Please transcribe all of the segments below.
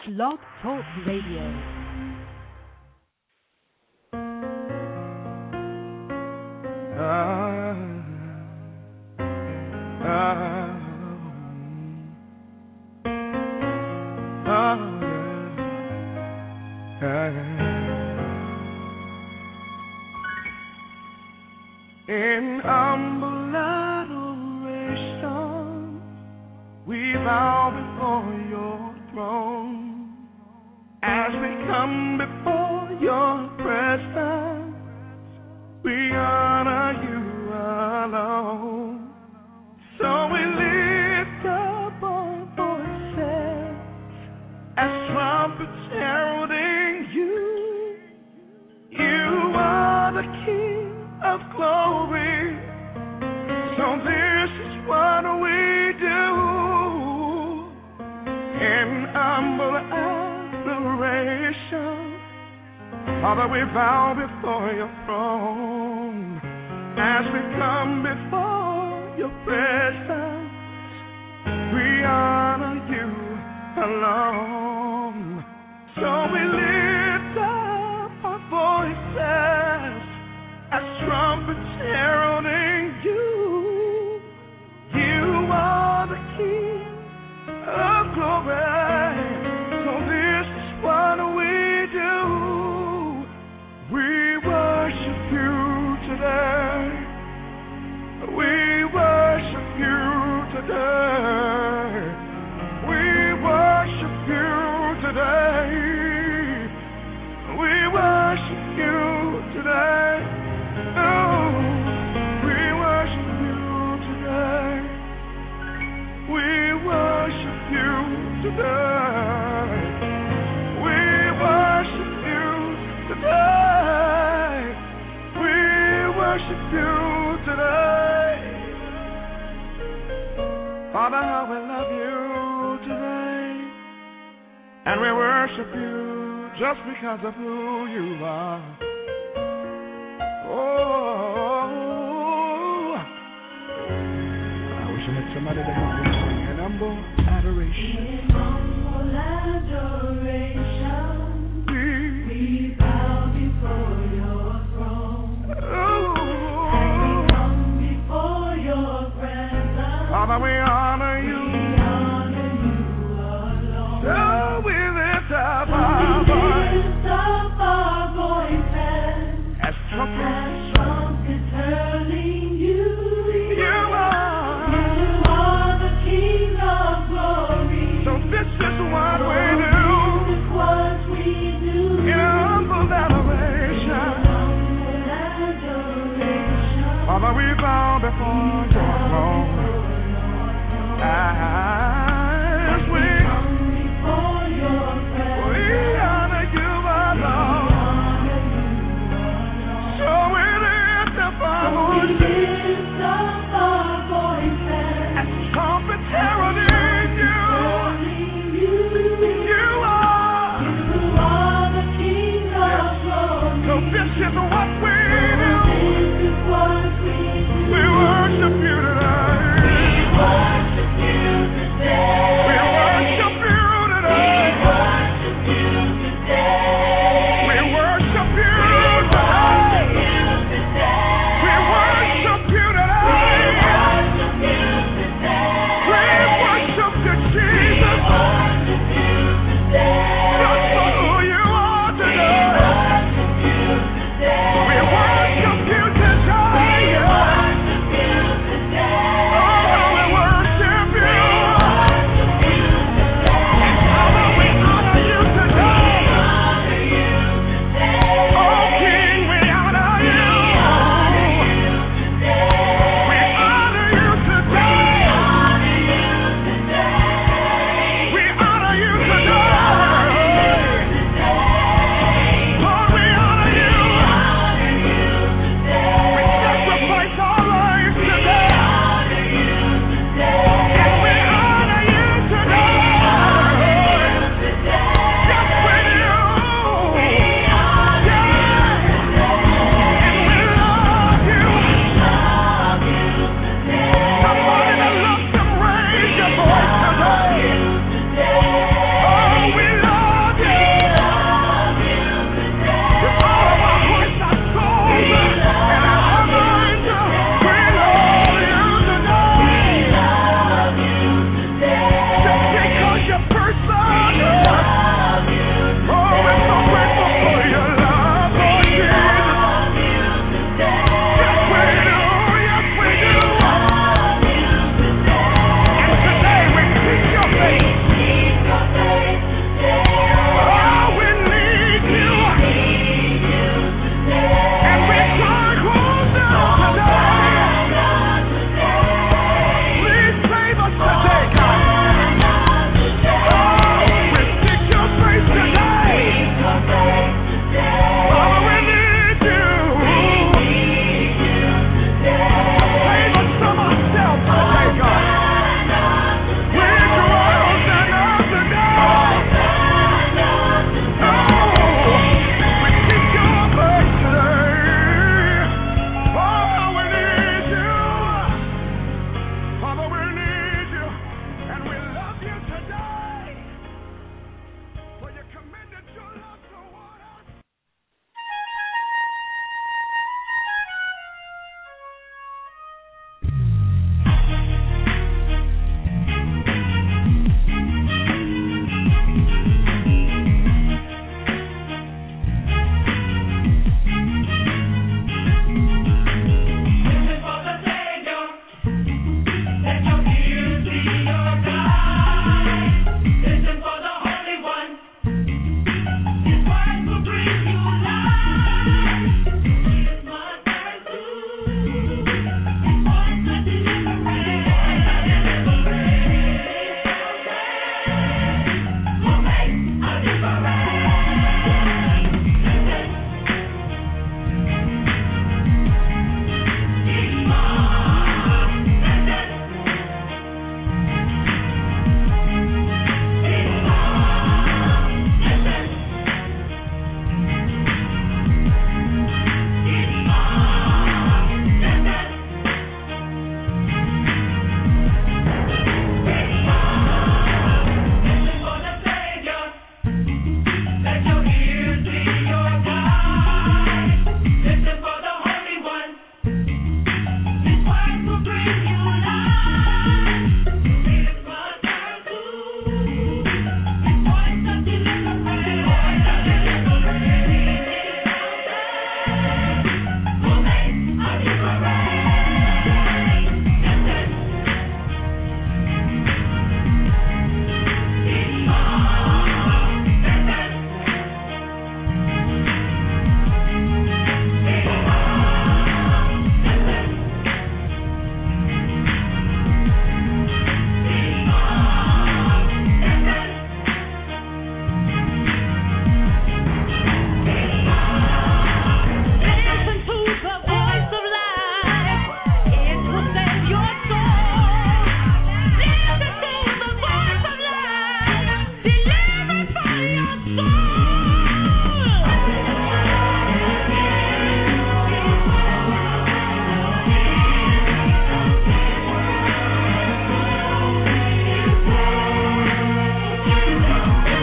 Blog Talk Radio. In humble adoration, we bow before your throne. As we come before your presence, we honor you alone. So we lift up our voices as trumpets heralding you. You are the King of glory. So this is what we do. In humble adoration, Father, we bow before your throne. As we come before your presence, we honor you alone. So we lift up our voices as trumpets heralding you. You are the King of glory. So this is what we do. We worship you today. We worship you today. We worship you today. We worship you today. Oh, we worship you today. We worship you today. We worship you today. We worship you today. Father, how we love you today. And we worship you just because of who you are. Oh, I wish I had somebody that helped me sing in humble adoration. In humble adoration, we bow before your throne. Oh, And we come before your presence. Father, we honor you. We honor you alone. So we lift up our We voice lift up our voices as trumpets. as trumpets heralding you. You are the King of glory. So this is what we do. This is what we do. In humble adoration, Father, we bow before your throne. As we come before your presence, we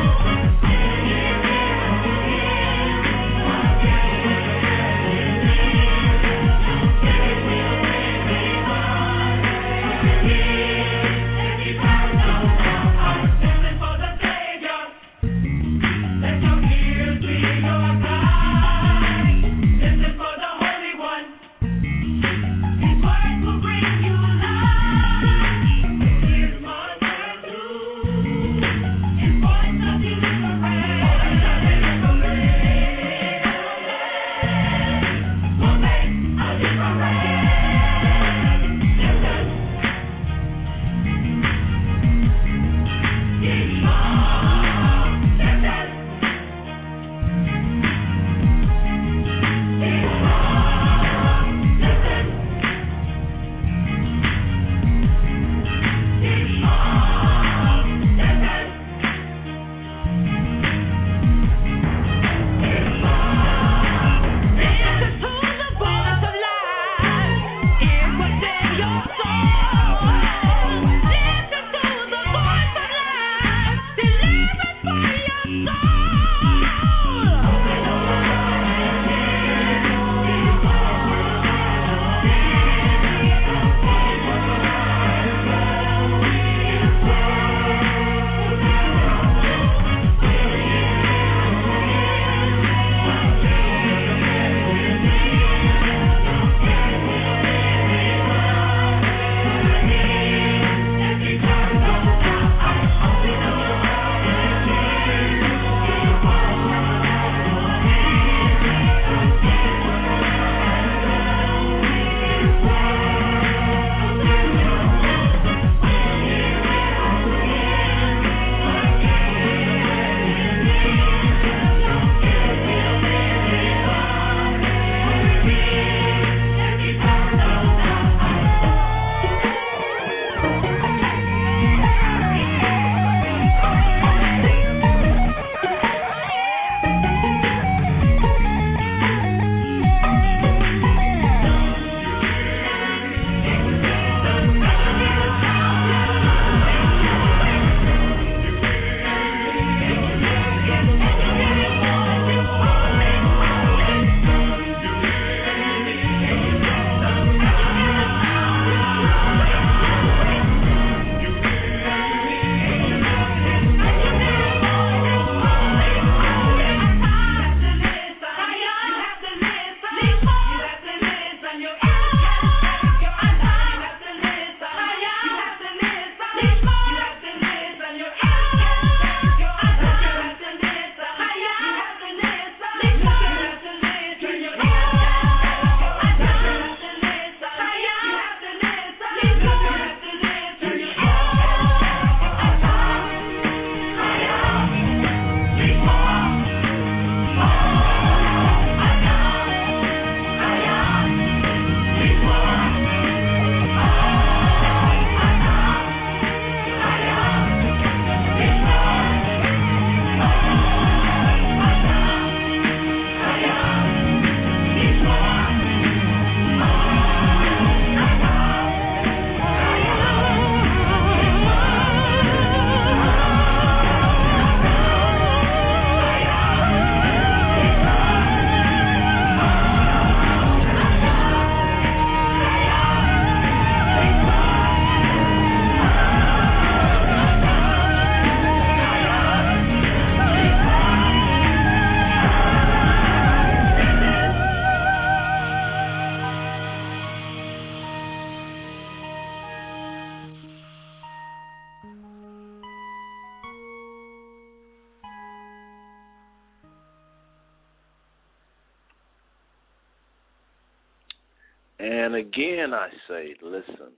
And again, I say, listen.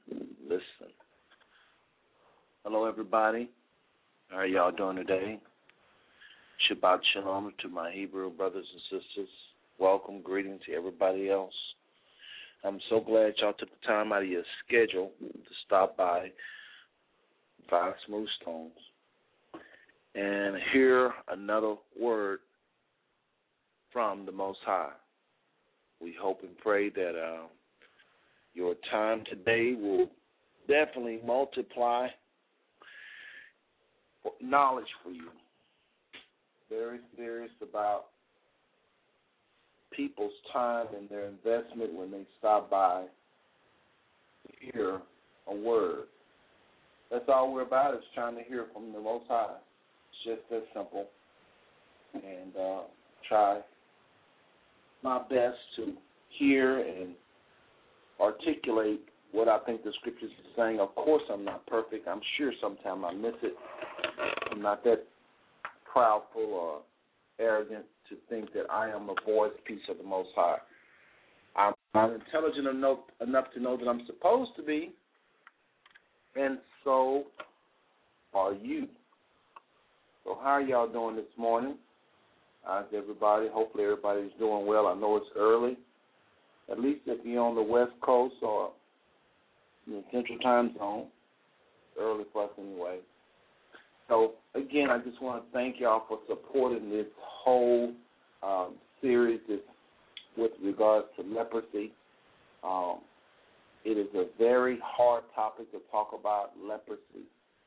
Hello, everybody. How are y'all doing today? Shabbat Shalom to my Hebrew brothers and sisters. Welcome, greetings to everybody else. I'm so glad y'all took the time out of your schedule to stop by Five Smooth Stones and hear another word from the Most High. We hope and pray that your time today will definitely multiply knowledge for you very serious about people's time and their investment when they stop by to hear a word. That's all we're about, is trying to hear from the Most High. It's just that simple. And try my best to hear and articulate what I think the Scriptures are saying. Of course, I'm not perfect. I'm sure sometimes I miss it. I'm not that proudful or arrogant to think that I am a voice piece of the Most High. I'm intelligent enough to know that I'm supposed to be, and so are you. So how are y'all doing this morning? How's everybody? Hopefully everybody's doing well. I know it's early, at least if you're on the West Coast or in the Central Time Zone. It's early for us anyway. So, again, I just want to thank y'all for supporting this whole series with regards to leprosy. It is a very hard topic to talk about, leprosy.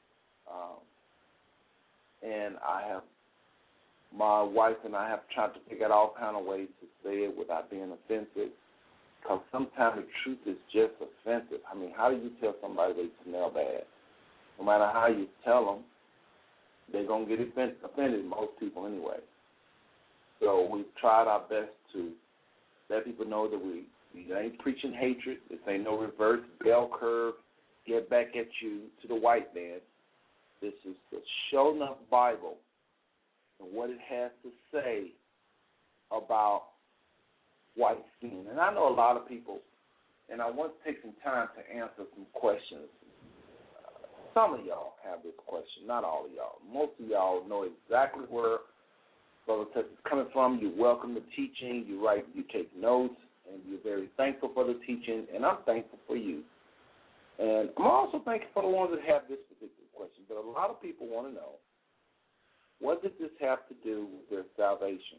And my wife and I have tried to figure out all kind of ways to say it without being offensive, because sometimes the truth is just offensive. I mean, how do you tell somebody they smell bad? No matter how you tell them, they're going to get offended, most people anyway. So we've tried our best to let people know that we ain't preaching hatred. This ain't no reverse bell curve, get back at you to the white man. This is the Show Enough Bible and what it has to say about white skin. And I know a lot of people, and I want to take some time to answer some questions. Some of y'all have this question, not all of y'all. Most of y'all know exactly where Brother Tess is coming from. You welcome the teaching. You take notes, and you're very thankful for the teaching, and I'm thankful for you. And I'm also thankful for the ones that have this particular question. But a lot of people want to know, what does this have to do with their salvation?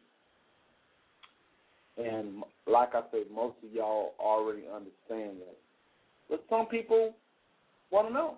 And like I said, most of y'all already understand that. But some people want to know.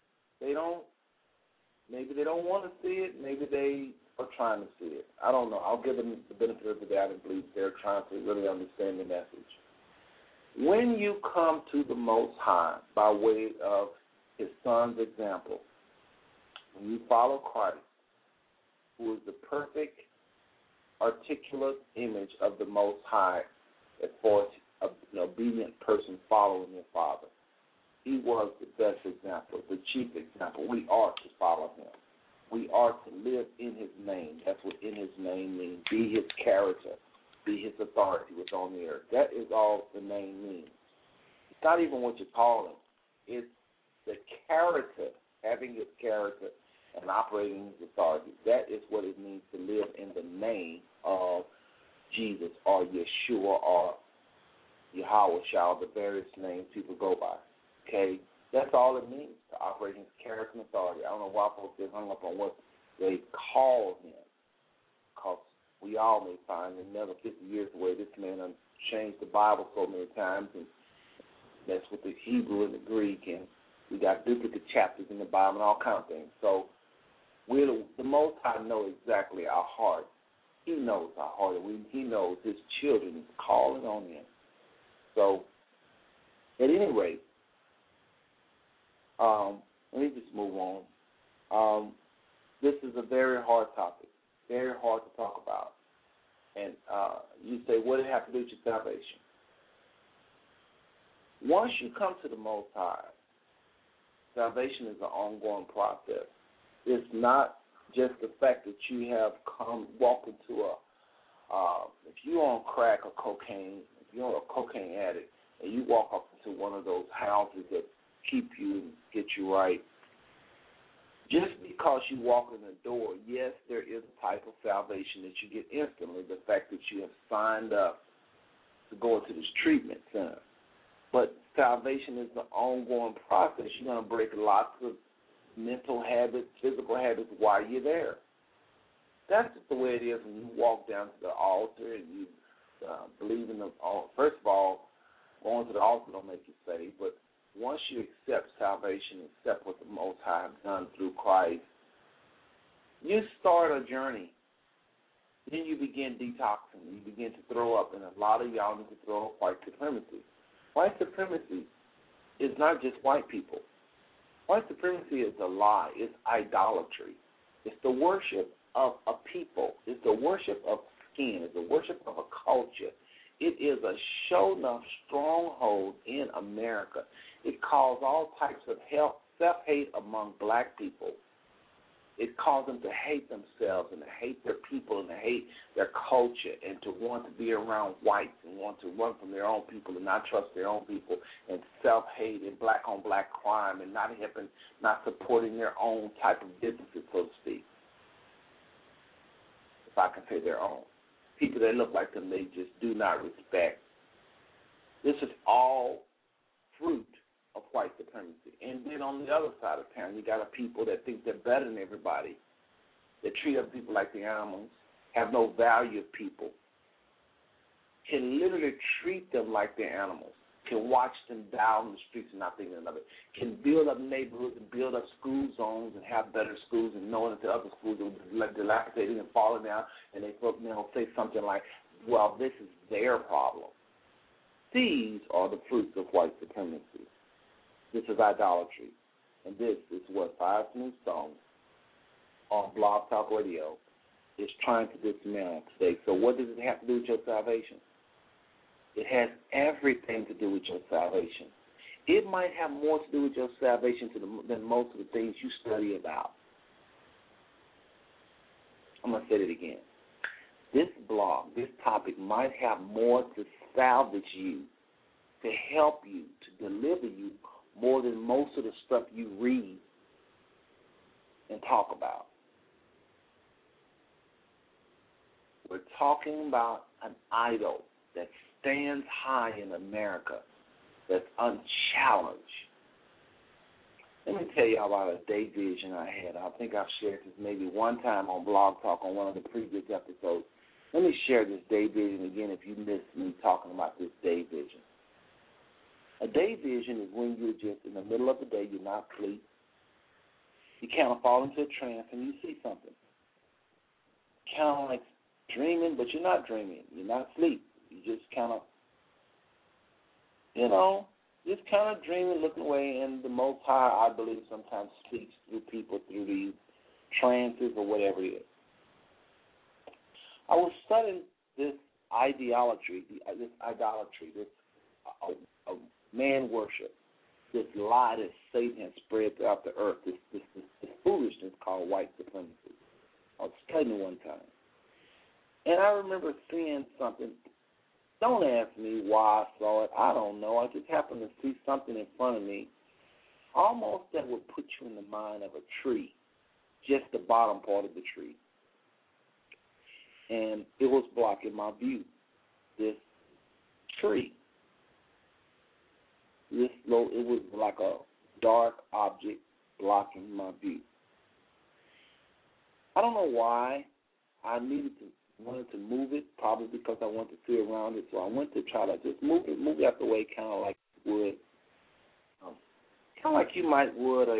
Maybe they don't want to see it. Maybe they are trying to see it. I don't know. I'll give them the benefit of the doubt and believe they're trying to really understand the message. When you come to the Most High by way of His Son's example, when you follow Christ, who is the perfect, articulate image of the Most High as far as an obedient person following your Father, He was the best example, the chief example. We are to follow Him. We are to live in His name. That's what in His name means. Be His character. Be His authority what's on the earth. That is all the name means. It's not even what you call Him. It's the character, having His character and operating His authority. That is what it means to live in the name of Jesus or Yeshua or Yahweh, the various names people go by. Okay? That's all it means, to operate His character and authority. I don't know why folks get hung up on what they call Him, because we all may find in another 50 years away this man has changed the Bible so many times, and that's with the Hebrew and the Greek, and we got duplicate chapters in the Bible and all kinds of things. So the Most High knows exactly our heart. He knows our heart, and He knows His children is calling on Him. So, at any rate, let me just move on. This is a very hard topic, very hard to talk about. And you say, what does it have to do with your salvation? Once you come to the Most High, salvation is an ongoing process. It's not just the fact that you have walked into if you're on crack or cocaine, if you're a cocaine addict, and you walk up into one of those houses that keep you and get you right, just because you walk in the door, yes, there is a type of salvation that you get instantly, the fact that you have signed up to go into this treatment center. But salvation is an ongoing process. You're going to break lots of mental habits, physical habits while you're there. That's just the way it is when you walk down to the altar and you believe in the altar. First of all, going to the altar don't make you saved, but once you accept salvation, accept what the Most High has done through Christ, you start a journey. then you begin detoxing. You begin to throw up, and a lot of y'all need to throw up white supremacy. White supremacy is not just white people. White supremacy is a lie. It's idolatry. It's the worship of a people. It's the worship of skin. It's the worship of a culture. It is a show-enough stronghold in America. It caused all types of self-hate among black people. It caused them to hate themselves and to hate their people and to hate their culture and to want to be around whites and want to run from their own people and not trust their own people and self-hate and black-on-black crime and not supporting their own type of businesses, so to speak. If I can say their own. People that look like them, they just do not respect. This is all fruit of white supremacy. And then on the other side of town, you got a people that think they're better than everybody, that treat other people like the animals, have no value of people, can literally treat them like they're animals, can watch them die on the streets and not think of another, can build up neighborhoods and build up school zones and have better schools and knowing that the other schools are dilapidated and falling down, and they say something like, well, this is their problem. These are the fruits of white supremacy. This is idolatry. And this is what Five Smooth Stones on Blog Talk Radio is trying to dismantle today. So what does it have to do with your salvation? It has everything to do with your salvation. It might have more to do with your salvation than most of the things you study about. I'm going to say it again. This blog, this topic might have more to salvage you, to help you, to deliver you, more than most of the stuff you read and talk about. We're talking about an idol that stands high in America, that's unchallenged. Let me tell you about a day vision I had. I think I've shared this maybe one time on Blog Talk on one of the previous episodes. Let me share this day vision again if you missed me talking about this day vision. A day vision is when you're just in the middle of the day, you're not asleep. You kind of fall into a trance and you see something. Kind of like dreaming, but you're not dreaming. You're not asleep. You just kind of, just kind of dreaming, looking away, and the Most High, I believe, sometimes speaks through people through these trances or whatever it is. I was studying this idolatry, this man worship, this lie that Satan has spread throughout the earth, this foolishness called white supremacy. I was studying it one time. And I remember seeing something. Don't ask me why I saw it. I don't know. I just happened to see something in front of me, almost that would put you in the mind of a tree, just the bottom part of the tree. And it was blocking my view, this tree. It was like a dark object blocking my view. I don't know why I wanted to move it, probably because I wanted to see around it. So I went to try to just move it out the way, kind of like you would, kind of like you might would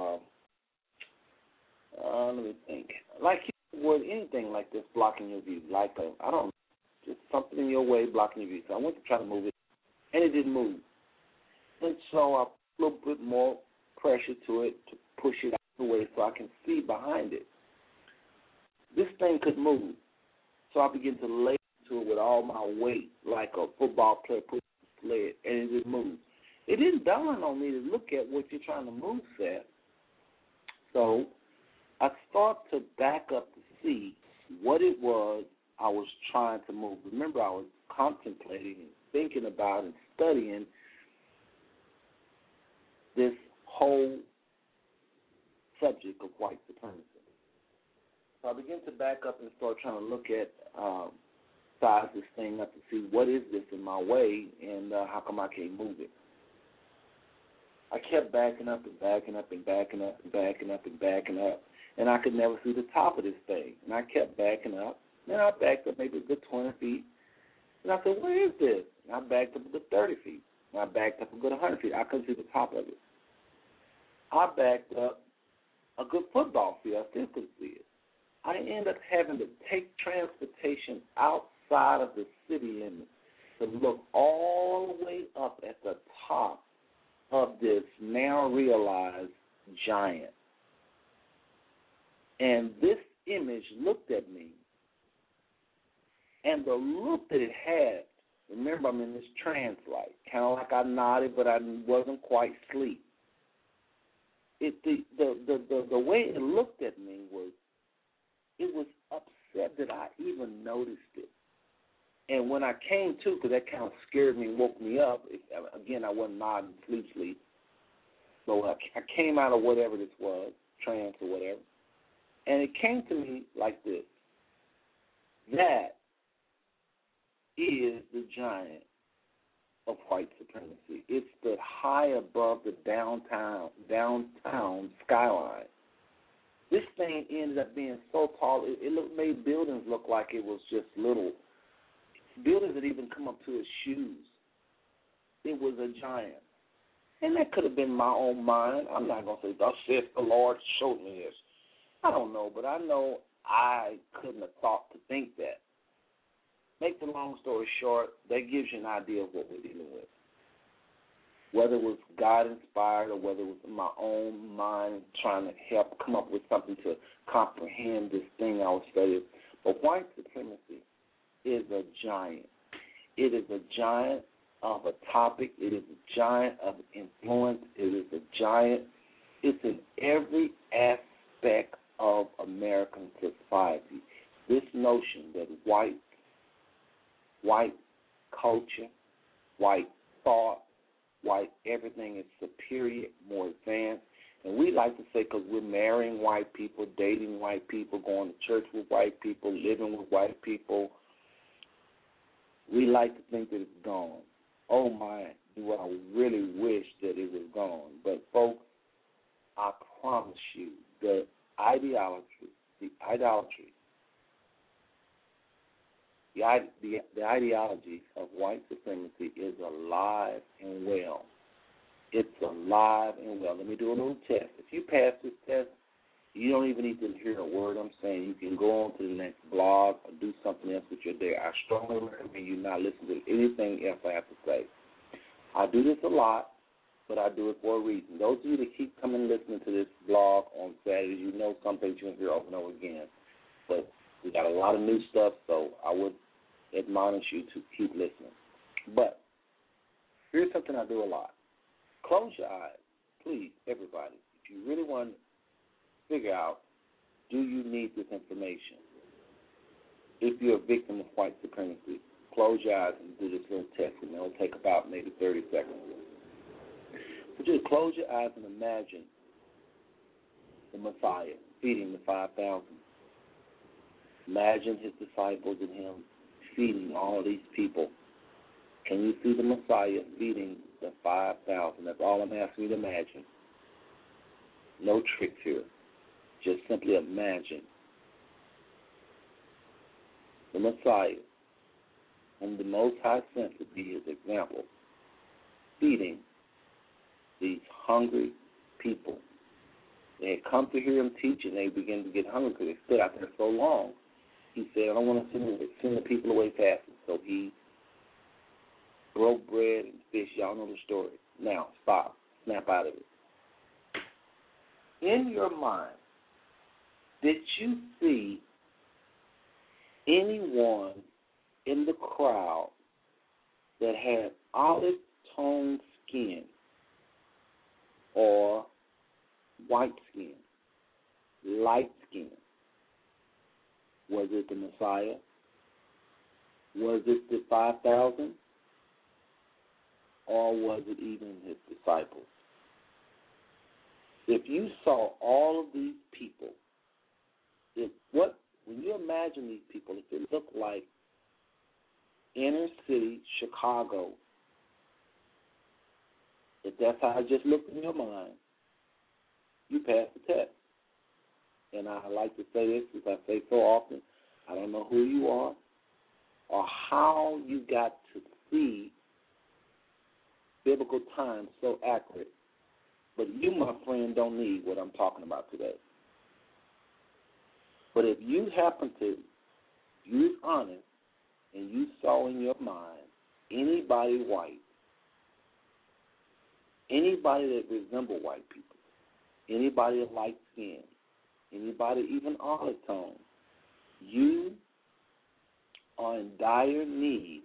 let me think, like you would anything like this blocking your view, like just something in your way blocking your view. So I went to try to move it, and it didn't move. And so I put a little bit more pressure to it to push it out of the way so I can see behind it. This thing could move. So I began to lay into it with all my weight, like a football player pushing a sled, and it didn't move. It didn't dawn on me to look at what you're trying to move, Seth. So I started to back up to see what it was I was trying to move. Remember, I was contemplating and thinking about and studying this whole subject of white supremacy. So I began to back up and start trying to look at, size this thing up to see what is this in my way and how come I can't move it. I kept backing up and backing up and backing up and backing up and backing up, and I could never see the top of this thing. And I kept backing up, and I backed up maybe a good 20 feet, and I said, where is this? And I backed up a good 30 feet, and I backed up a good 100 feet. I couldn't see the top of it. I backed up a good football field. I still couldn't see it. I ended up having to take transportation outside of the city limits to look all the way up at the top of this now realized giant. And this image looked at me, and the look that it had, remember I'm in this trance light, kind of like I nodded, but I wasn't quite asleep. The way it looked at me was, it was upset that I even noticed it. And when I came to, because that kind of scared me and woke me up, again, I wasn't nodding sleep. So I came out of whatever this was, trance or whatever, and it came to me like this. That is the giant of white supremacy. It's the high above the downtown skyline. This thing ended up being so tall, it made buildings look like it was just little. Buildings that even come up to his shoes. It was a giant. And that could have been my own mind. I'm not going to say, thus saith the Lord showed me this. I don't know, but I know I couldn't have thought to think that. Make the long story short, that gives you an idea of what we're dealing with. Whether it was God-inspired or whether it was my own mind trying to help come up with something to comprehend this thing I was studying. But white supremacy is a giant. It is a giant of a topic. It is a giant of influence. It is a giant. It's in every aspect of American society. This notion that white culture, white thought, white everything is superior, more advanced. And we like to say because we're marrying white people, dating white people, going to church with white people, living with white people, we like to think that it's gone. Oh, my, do I really wish that it was gone. But, folks, I promise you, the ideology, the ideology of white supremacy is alive and well. It's alive and well. Let me do a little test. If you pass this test, you don't even need to hear a word I'm saying. You can go on to the next blog or do something else with your day. I strongly recommend you not listen to anything else I have to say. I do this a lot, but I do it for a reason. Those of you that keep coming and listening to this blog on Saturdays, you know some things you'll hear over and over again. But we got a lot of new stuff, so I would admonish you to keep listening. But here's something I do a lot. Close your eyes, please, everybody. If you really want to figure out, do you need this information? If you're a victim of white supremacy, close your eyes and do this little test, and it'll take about maybe 30 seconds. So just close your eyes and imagine the Messiah feeding the 5,000. Imagine his disciples and him feeding all these people. Can you see the Messiah feeding the 5,000? That's all I'm asking you to imagine. No tricks here. Just simply imagine the Messiah, whom the Most High sent to be his example, feeding these hungry people. They had come to hear him teach, and they began to get hungry because they stood out there so long. He said, I don't want to send the people away fasting. So he broke bread and fish. Y'all know the story. Now, stop. Snap out of it. In your mind, did you see anyone in the crowd that had olive-toned skin or white skin, light skin? Was it the Messiah? Was it the 5,000? Or was it even his disciples? If you saw all of these people, when you imagine these people, if it looked like inner city Chicago, if that's how it just looked in your mind, you passed the test. And I like to say this, as I say so often, I don't know who you are or how you got to see biblical times so accurate, but you, my friend, don't need what I'm talking about today. But if you happen to use honest and you saw in your mind anybody white, anybody that resemble white people, anybody of light skin, anybody even olive tone, you are in dire need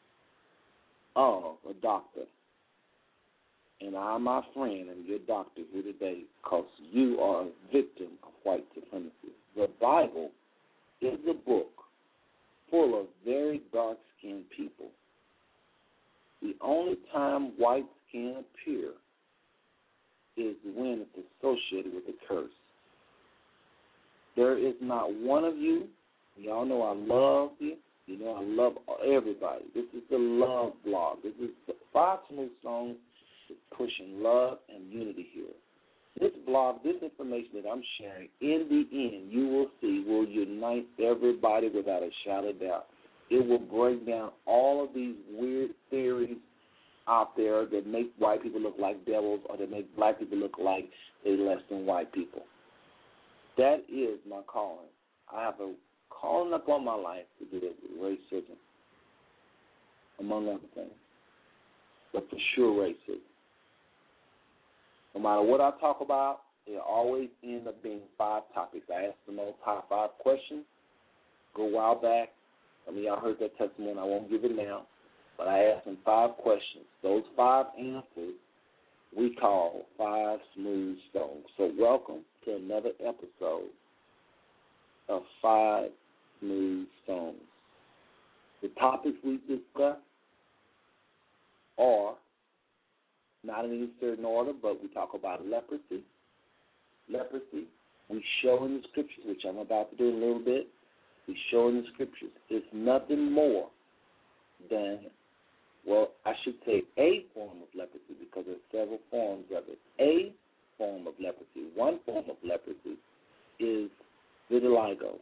of a doctor. And I, my friend, am your doctor here today because you are a victim of white supremacy. The Bible is a book full of very dark-skinned people. The only time white skin appear is when it's associated with a curse. There is not one of you, y'all know I love you, you know I love everybody. This is the love blog. This is 5 Smooth Songs is pushing love and unity here. This blog, this information that I'm sharing, in the end, you will see, will unite everybody without a shadow of doubt. It will break down all of these weird theories out there that make white people look like devils or that make black people look like they're less than white people. That is my calling. I have a calling upon my life to do it with racism, among other things, but for sure racism. No matter what I talk about, it always ends up being 5 topics. I asked the most top 5 questions. Go a while back. I mean, y'all heard that testimony. I won't give it now. But I asked them 5 questions. Those 5 answers we call 5 Smooth Stones. So welcome to another episode of 5 Smooth Stones. The topics we discuss are not in any certain order, but we talk about leprosy. We show in the scriptures, which I'm about to do in a little bit. We show in the scriptures. It's nothing more than, well, I should say a form of leprosy because there's several forms of it. A form of leprosy, one form of leprosy is vitiligo.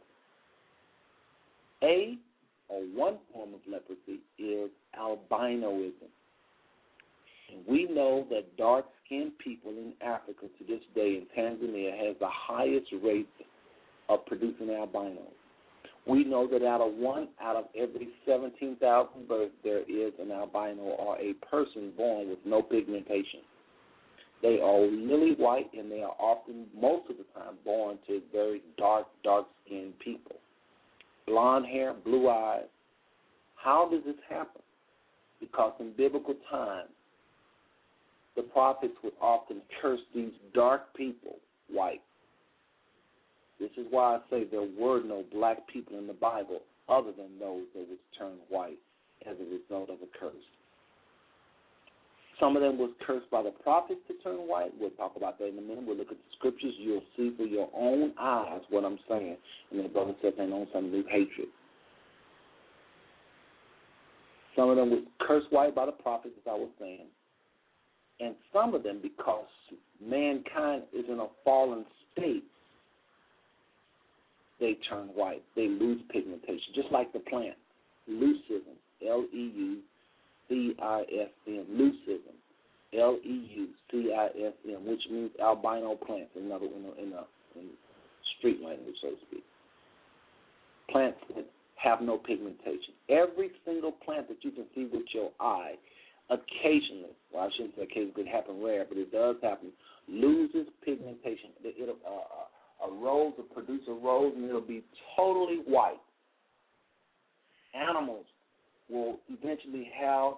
One form of leprosy is albinoism. And we know that dark-skinned people in Africa to this day in Tanzania has the highest rate of producing albinos. We know that out of every 17,000 births, there is an albino or a person born with no pigmentation. They are lily white, and they are often, most of the time, born to very dark-skinned people. Blonde hair, blue eyes. How does this happen? Because in biblical times, the prophets would often curse these dark people white. This is why I say there were no black people in the Bible other than those that was turned white as a result of a curse. Some of them was cursed by the prophets to turn white. We'll talk about that in a minute. We'll look at the scriptures. You'll see for your own eyes what I'm saying. And the brother said they know some new hatred. Some of them was cursed white by the prophets, as I was saying. And some of them, because mankind is in a fallen state, they turn white. They lose pigmentation, just like the plant. Leucism, Leucism, leucism, Leucism, which means albino plants, in street language, so to speak. Plants that have no pigmentation. Every single plant that you can see with your eye, occasionally, well, I shouldn't say occasionally, it could happen rare, but it does happen, loses pigmentation. A rose will produce a rose, and it'll be totally white. Animals will eventually have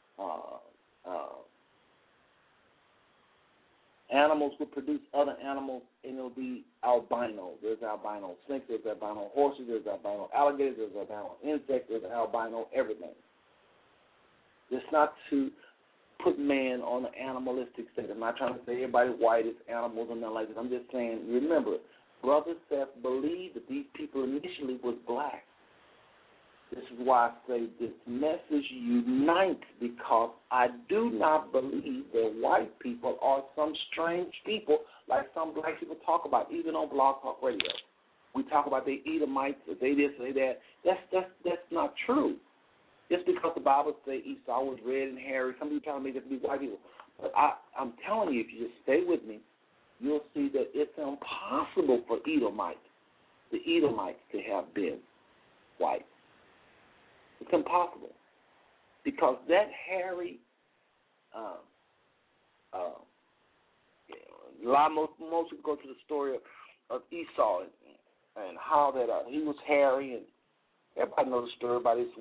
animals will produce other animals, and it'll be albino. There's albino snakes, there's albino horses, there's albino alligators, there's albino insects, there's albino everything. It's not to put man on an animalistic state. I'm not trying to say everybody white is animals and nothing like that. I'm just saying, remember, Brother Seth believed that these people initially was black. This is why I say this message unites, because I do not believe that white people are some strange people like some black people talk about, even on Blog Talk Radio. We talk about they Edomites, they this, they that. That's not true. Just because the Bible says Esau was red and hairy, some people trying to make it to be white people. But I'm telling you, if you just stay with me, you'll see that it's impossible for Edomites the Edomites to have been white. It's impossible because that hairy, most people go to the story of Esau and how that he was hairy, and everybody knows the story about his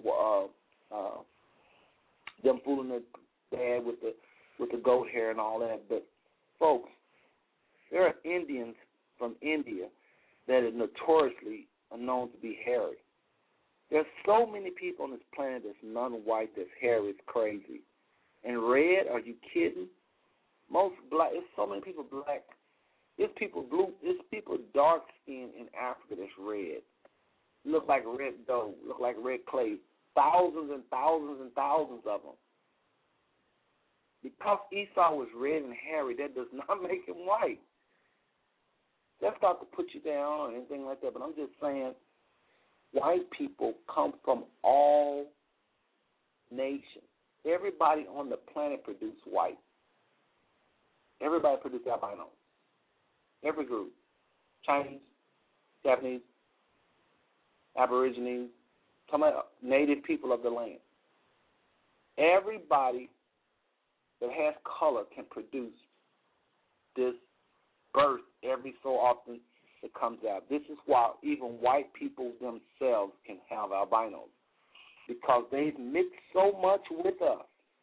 them fooling their dad with the goat hair and all that. But folks, there are Indians from India that are notoriously known to be hairy. There's so many people on this planet that's non-white that's hairy. It's crazy. And red? Are you kidding? Most black. There's so many people black. There's people blue. There's people dark skinned in Africa that's red. Look like red dough. Look like red clay. Thousands and thousands and thousands of them. Because Esau was red and hairy, that does not make him white. That's not to put you down or anything like that, but I'm just saying white people come from all nations. Everybody on the planet produced white. Everybody produced albino. Every group. Chinese, Japanese, Aborigines, native people of the land. Everybody that has color can produce this birth every so often it comes out. This is why even white people themselves can have albinos, because they've mixed so much with us,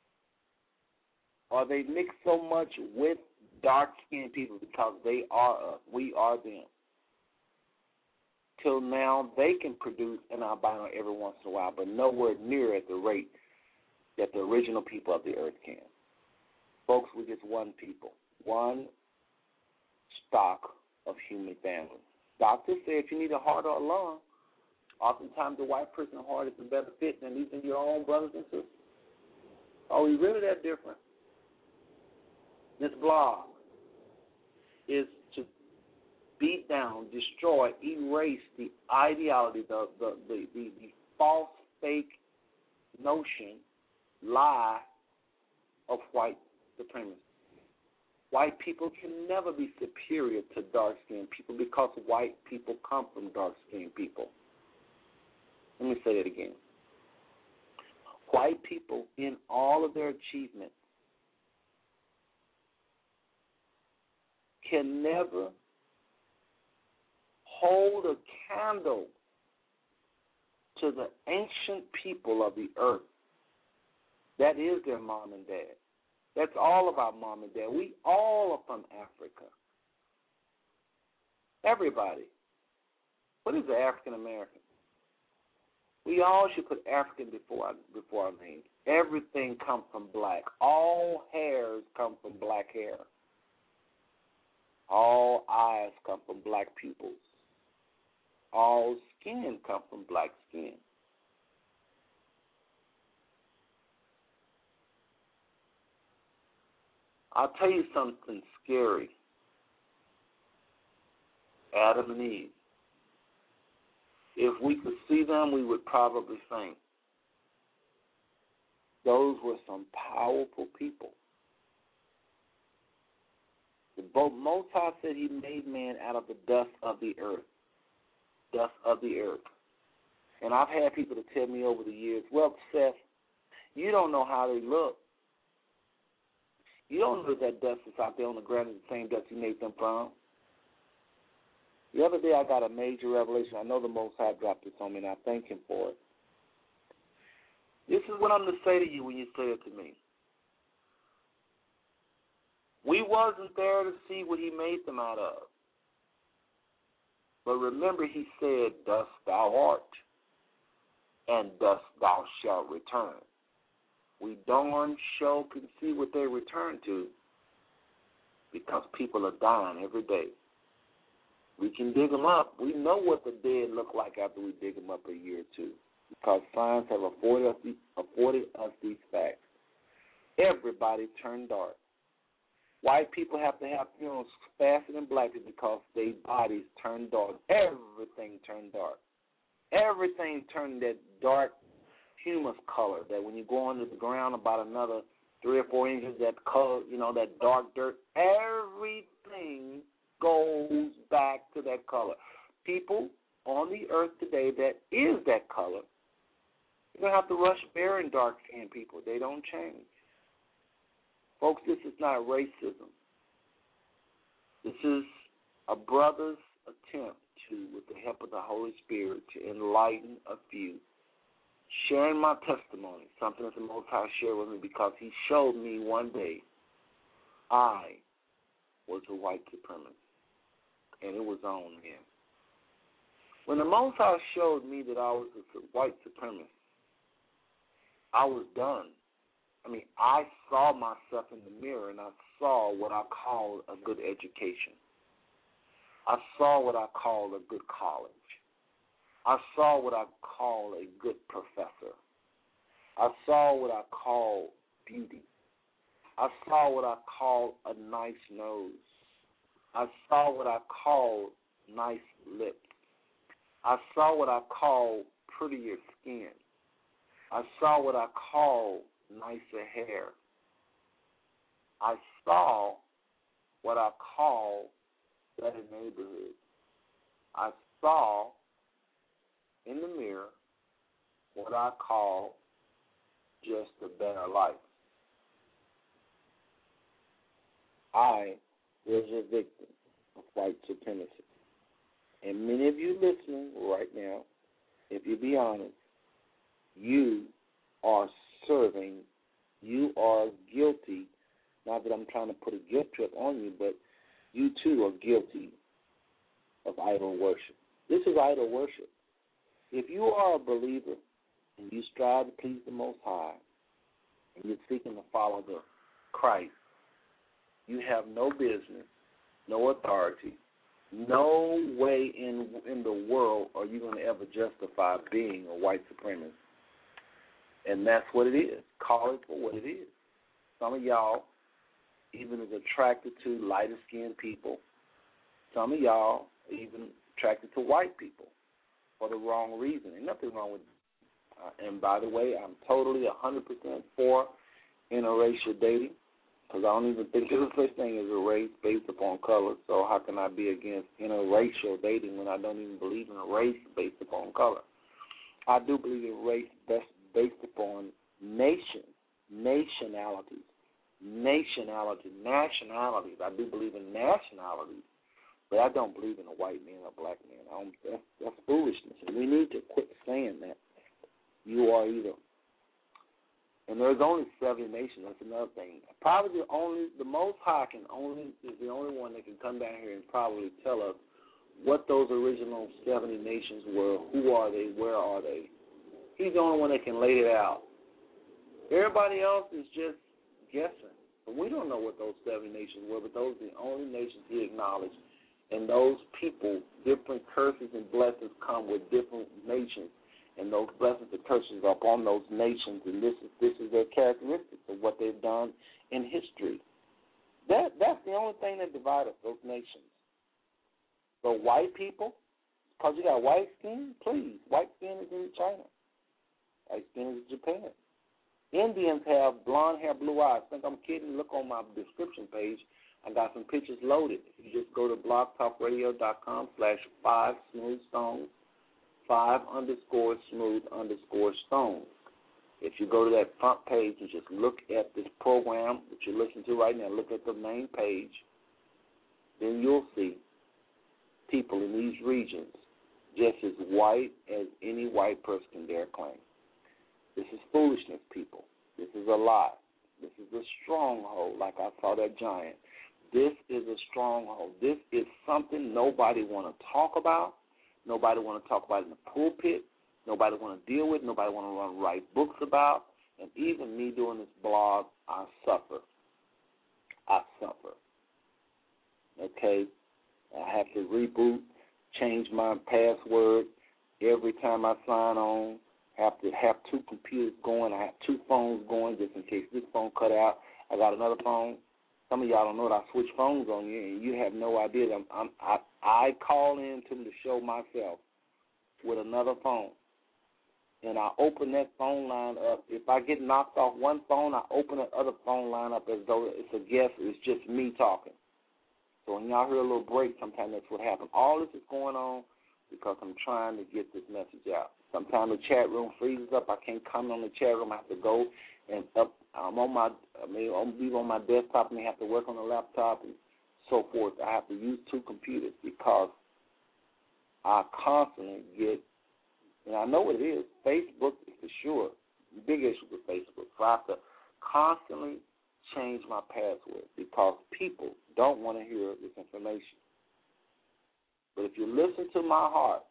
or they mix so much with dark-skinned people because they are us, we are them. Till now, they can produce an albino every once in a while, but nowhere near at the rate that the original people of the earth can. Folks, we're just one people, one stock of human family. Doctors say if you need a heart or a lung, oftentimes the white person's heart is a better fit than even your own brothers and sisters. Are we really that different? This blog is to beat down, destroy, erase the ideology, the false, fake notion, lie of white supremacy. White people can never be superior to dark-skinned people because white people come from dark-skinned people. Let me say that again. White people, in all of their achievements, can never hold a candle to the ancient people of the earth. That is their mom and dad. That's all of our mom and dad. We all are from Africa. Everybody. What is the African American? We all should put African before our names. Everything comes from black. All hairs come from black hair. All eyes come from black pupils. All skin comes from black skin. I'll tell you something scary. Adam and Eve. If we could see them, we would probably faint. Those were some powerful people. The Most High said he made man out of the dust of the earth. Dust of the earth. And I've had people to tell me over the years, well, Seth, you don't know how they look. You don't know that dust that's out there on the ground is the same dust you made them from. The other day I got a major revelation. I know the Most High dropped this on me, and I thank him for it. This is what I'm going to say to you when you say it to me. We wasn't there to see what he made them out of. But remember, he said, dust thou art, and dust thou shalt return. We darn sure can see what they return to because people are dying every day. We can dig them up. We know what the dead look like after we dig them up a year or two because science have afforded us these facts. Everybody turned dark. White people have to have funerals faster than black people because their bodies turn dark. Everything turned dark. Everything turned that dark humus color that when you go under the ground about another 3 or 4 inches, that color, that dark dirt, everything goes back to that color. People on the earth today that is that color, you're going to have to rush bare and dark-skinned people. They don't change. Folks, this is not racism. This is a brother's attempt to, with the help of the Holy Spirit, to enlighten a few. Sharing my testimony, something that the Most High shared with me because he showed me one day I was a white supremacist, and it was on then. When the Most High showed me that I was a white supremacist, I was done. I saw myself in the mirror, and I saw what I call a good education. I saw what I call a good college. I saw what I call a good professor. I saw what I call beauty. I saw what I call a nice nose. I saw what I call nice lips. I saw what I call prettier skin. I saw what I call nicer hair. I saw what I call better neighborhood. I saw in the mirror what I call just a better life. I was a victim of white supremacy. And many of you listening right now, if you be honest, you are serving, you are guilty, not that I'm trying to put a guilt trip on you, but you too are guilty of idol worship. This is idol worship. If you are a believer and you strive to please the Most High and you're seeking to follow the Christ, you have no business, no authority, no way in the world are you going to ever justify being a white supremacist. And that's what it is. Call it for what it is. Some of y'all even is attracted to lighter-skinned people. Some of y'all are even attracted to white people for the wrong reason. Ain't nothing wrong with it. And by the way, I'm totally 100% for interracial dating because I don't even think there's such thing as a race based upon color. So how can I be against interracial dating when I don't even believe in a race based upon color? I do believe in race based upon nationalities. I do believe in nationalities, but I don't believe in a white man or black man. That's foolishness, and we need to quit saying that. You are either. And there's only 70 nations. That's another thing. Probably the Most High is the only one that can come down here and probably tell us what those original 70 nations were. Who are they? Where are they? He's the only one that can lay it out. Everybody else is just guessing. But we don't know what those 70 nations were, but those are the only nations he acknowledged. And those people, different curses and blessings come with different nations. And those blessings and curses are upon those nations. And this is their characteristics of what they've done in history. That's the only thing that divides us, those nations. So white people, because you got white skin, please. White skin is in China. White skin is in Japan. Indians have blonde hair, blue eyes. Think I'm kidding? Look on my description page. I got some pictures loaded. If you just go to blogtalkradio.com/5smoothstones, 5_smooth_stones. If you go to that front page and just look at this program that you're listening to right now, look at the main page, then you'll see people in these regions just as white as any white person can dare claim. This is foolishness, people. This is a lie. This is a stronghold, like I saw that giant. This is a stronghold. This is something nobody want to talk about. Nobody want to talk about in the pulpit. Nobody want to deal with. Nobody want to write books about. And even me doing this blog, I suffer. Okay? I have to reboot, change my password every time I sign on. Have to have two computers going. I have two phones going just in case this phone cut out. I got another phone. Some of y'all don't know that I switch phones on you, and you have no idea that I call into the show myself with another phone, and I open that phone line up. If I get knocked off one phone, I open that other phone line up as though it's a guest. It's just me talking. So when y'all hear a little break, sometimes that's what happens. All this is going on. because I'm trying to get this message out. Sometimes the chat room freezes up. I can't comment on the chat room. I have to go and up. I'm on my, be on my desktop and have to work on the laptop and so forth. I have to use two computers because I constantly get, and I know what it is, Facebook is for sure, big issue with Facebook. So I have to constantly change my password because people don't want to hear this information. But if you listen to my heart,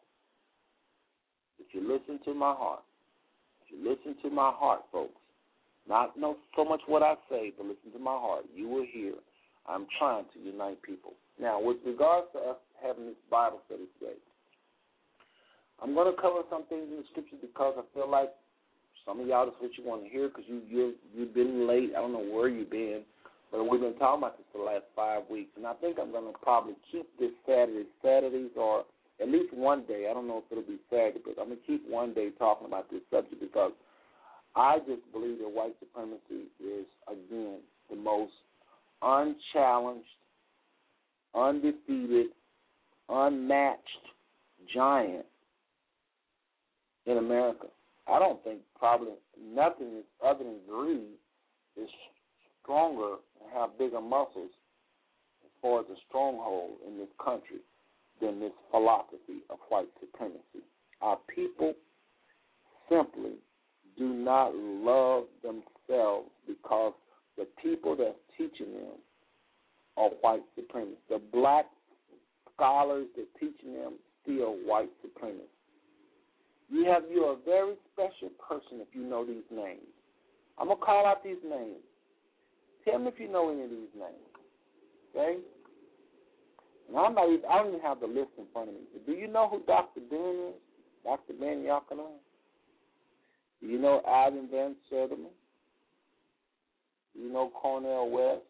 folks, not know so much what I say, but listen to my heart, you will hear I'm trying to unite people. Now, with regards to us having this Bible study today, I'm going to cover some things in the scripture because I feel like some of y'all, that's what you want to hear because you've been late. I don't know where you've been, but we've been talking about this for the last 5 weeks, and I think I'm going to probably keep this Saturdays, or at least one day. I don't know if it'll be Saturday, but I'm going to keep one day talking about this subject because I just believe that white supremacy is, again, the most unchallenged, undefeated, unmatched giant in America. I don't think probably nothing other than greed is stronger and have bigger muscles as far as a stronghold in this country than this philosophy of white supremacy. Our people simply do not love themselves because the people that's teaching them are white supremacists. The black scholars that are teaching them still white supremacists. You're a very special person if you know these names. I'm going to call out these names. Tell me if you know any of these names. Okay? And I don't even have the list in front of me. But do you know who Dr. Ben is? Dr. Ben Yakana? Do you know Ivan Van Sertima? Do you know Cornel West?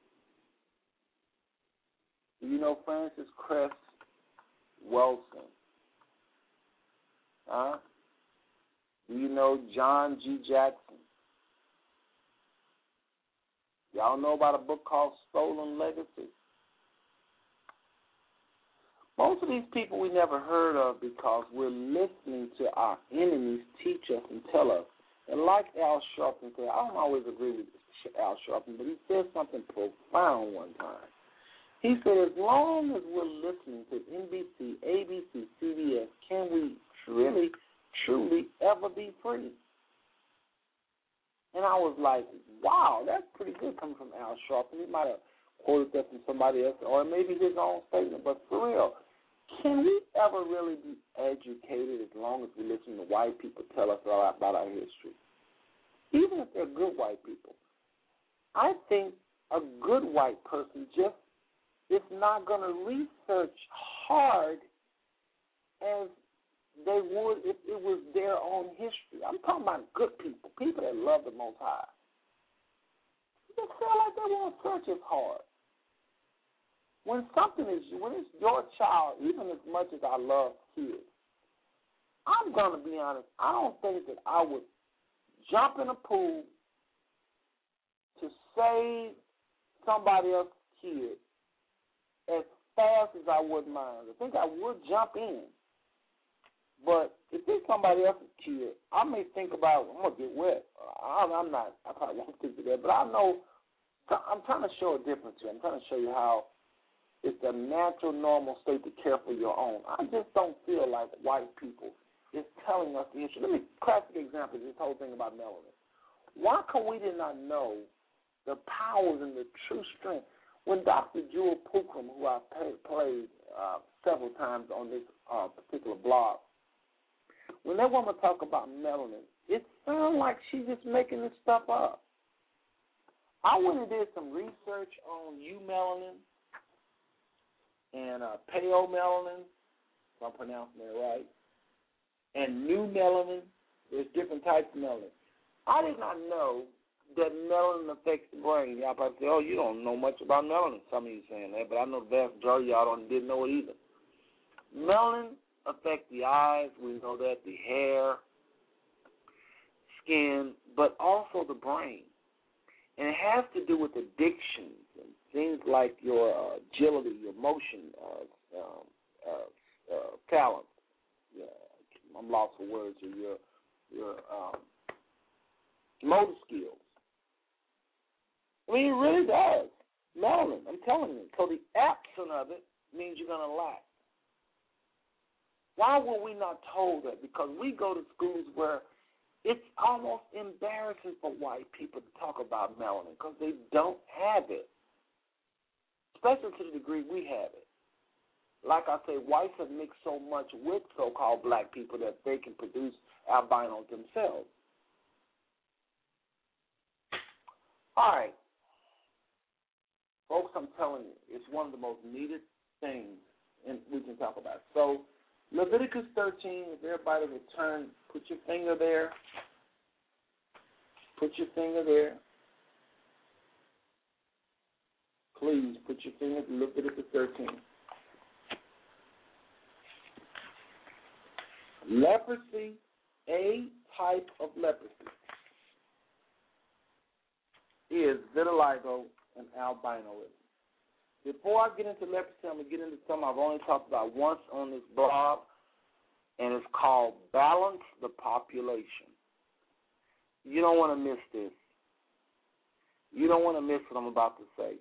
Do you know Francis Cress Wilson? Huh? Do you know John G. Jackson? Y'all know about a book called Stolen Legacy? Most of these people we never heard of because we're listening to our enemies teach us and tell us. And like Al Sharpton said, I don't always agree with Al Sharpton, but he said something profound one time. He said, as long as we're listening to NBC, ABC, CBS, can we really, truly ever be free? And I was like, wow, that's pretty good coming from Al Sharpton. He might have quoted that from somebody else or maybe his own statement. But for real, can we ever really be educated as long as we listen to white people tell us about our history? Even if they're good white people. I think a good white person just is not going to research hard as they would if it was their own history. I'm talking about good people, people that love the Most High. They feel like they won't search as hard. When it's your child, even as much as I love kids, I'm going to be honest, I don't think that I would jump in a pool to save somebody else's kid as fast as I would mine. I think I would jump in. But if it's somebody else's kid, I may think about, I'm going to get wet. I probably won't think of that. But I know, I'm trying to show a difference here. I'm trying to show you how it's a natural, normal state to care for your own. I just don't feel like white people is telling us the issue. Let me classic example, this whole thing about melanin. Why come we did not know the powers and the true strength? When Dr. Jewel Pookrum, who I played several times on this particular blog, when that woman talk about melanin, it sounds like she's just making this stuff up. I went and did some research on eumelanin and pale melanin, if I'm pronouncing that right, and new melanin. There's different types of melanin. I did not know that melanin affects the brain. Y'all probably say, oh, you don't know much about melanin. Some of you saying that, but I know the vast majority of y'all didn't know it either. Melanin affects the eyes. We know that, the hair, skin, but also the brain. And it has to do with addictions and things like your agility, your motion talent. I'm lost for words here. Your motor skills. I mean, it really does. Melanin, I'm telling you. So the absence of it means you're going to lack. Why were we not told that? Because we go to schools where it's almost embarrassing for white people to talk about melanin because they don't have it, especially to the degree we have it. Like I say, whites have mixed so much with so-called black people that they can produce albinos themselves. All right. Folks, I'm telling you, it's one of the most needed things we can talk about. So Leviticus 13, if everybody would turn, put your finger there. Put your finger there. Please put your finger to Leviticus 13. Leprosy, a type of leprosy, is vitiligo and albinoism. Before I get into leprosy, I'm going to get into something I've only talked about once on this blog, and it's called Balance the Population. You don't want to miss this. You don't want to miss what I'm about to say.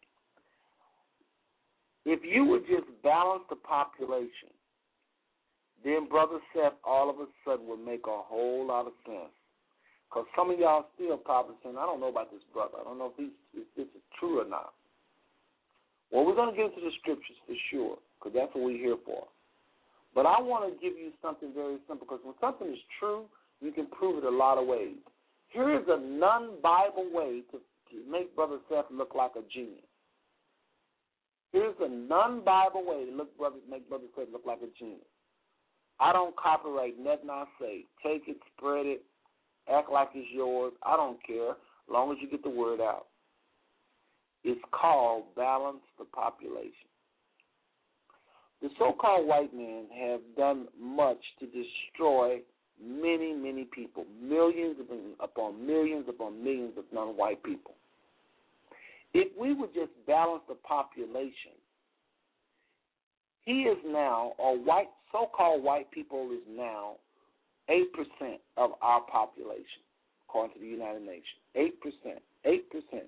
If you would just balance the population, then Brother Seth all of a sudden would make a whole lot of sense. Because some of y'all still probably saying, I don't know about this brother. I don't know if this is true or not. Well, we're going to get into the scriptures for sure, because that's what we're here for. But I want to give you something very simple, because when something is true, you can prove it a lot of ways. Here is a non-Bible way to make Brother Seth look like a genius. Here's a non-Bible way to make Brother Seth look like a genius. I don't copyright nothing I say. Take it, spread it, act like it's yours. I don't care, as long as you get the word out. It's called Balance the Population. The so-called white men have done much to destroy many, many people, millions upon millions of non-white people. If we would just balance the population, he is now, or white, so-called white people is now 8% of our population, according to the United Nations. 8%.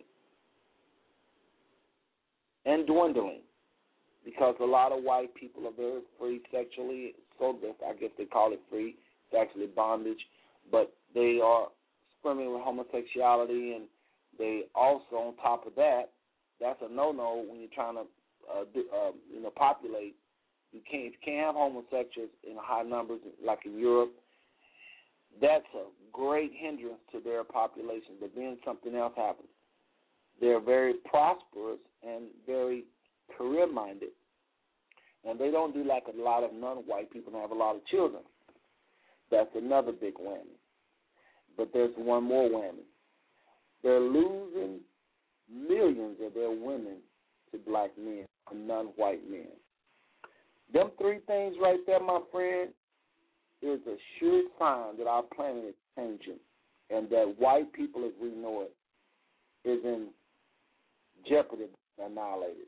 And dwindling, because a lot of white people are very free sexually, so I guess they call it free, it's actually bondage, but they are experimenting with homosexuality, and they also, on top of that, that's a no-no when you're trying to populate. You can't have homosexuals in high numbers like in Europe. That's a great hindrance to their population. But then something else happens. They're very prosperous and very career-minded. And they don't do like a lot of non-white people and have a lot of children. That's another big whammy. But there's one more whammy. They're losing millions of their women to black men and non-white men. Them three things right there, my friend, is a sure sign that our planet is changing and that white people, as we know it, is in jeopardy of being annihilated.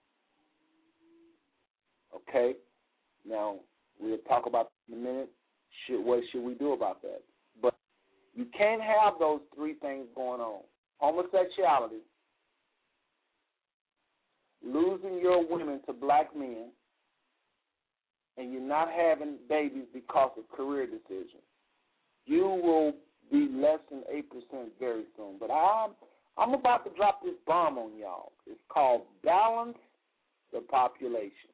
Okay? Now, we'll talk about that in a minute. What should we do about that? But you can't have those three things going on. Homosexuality, losing your women to black men, and you're not having babies because of career decisions. You will be less than 8% very soon. But I'm about to drop this bomb on y'all. It's called Balance the Population.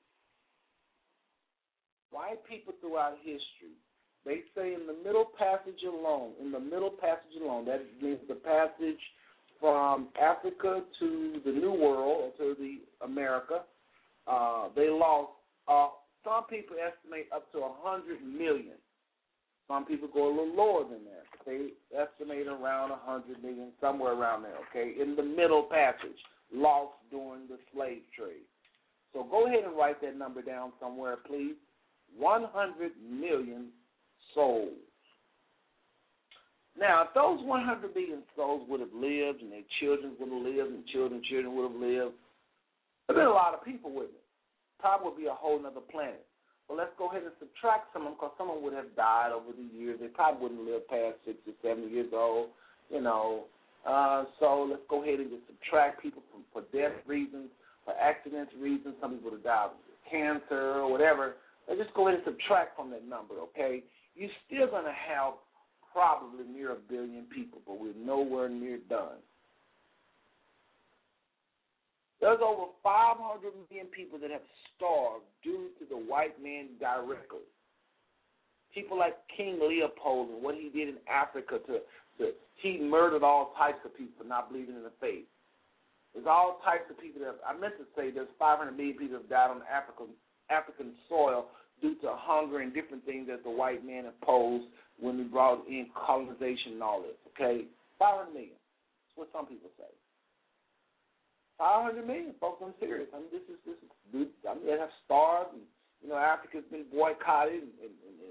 White people throughout history, they say in the Middle Passage alone, that means the passage from Africa to the New World, or to the America, they lost, some people estimate up to 100 million. Some people go a little lower than that. They estimate around 100 million, somewhere around there, okay, in the Middle Passage, lost during the slave trade. So go ahead and write that number down somewhere, please. 100 million souls. Now, if those 100 million souls would have lived, and their children would have lived, and children would have lived, there'd been a lot of people with it. Probably would be a whole other planet. Well, let's go ahead and subtract some of them because some of them would have died over the years. They probably wouldn't live past 60 or 70 years old, you know. So let's go ahead and just subtract people for death reasons, for accidents reasons. Some people would have died of cancer or whatever. Let's just go ahead and subtract from that number, okay? You're still going to have probably near 1 billion people, but we're nowhere near done. There's over 500 million people that have starved due to the white man directly. People like King Leopold and what he did in Africa he murdered all types of people for not believing in the faith. There's all types of people I meant to say there's 500 million people that have died on African soil due to hunger and different things that the white man imposed when we brought in colonization and all this, okay? 500 million. That's what some people say. 500 million, folks, I'm serious. I mean, this is they have starved, and, you know, Africa's been boycotted, and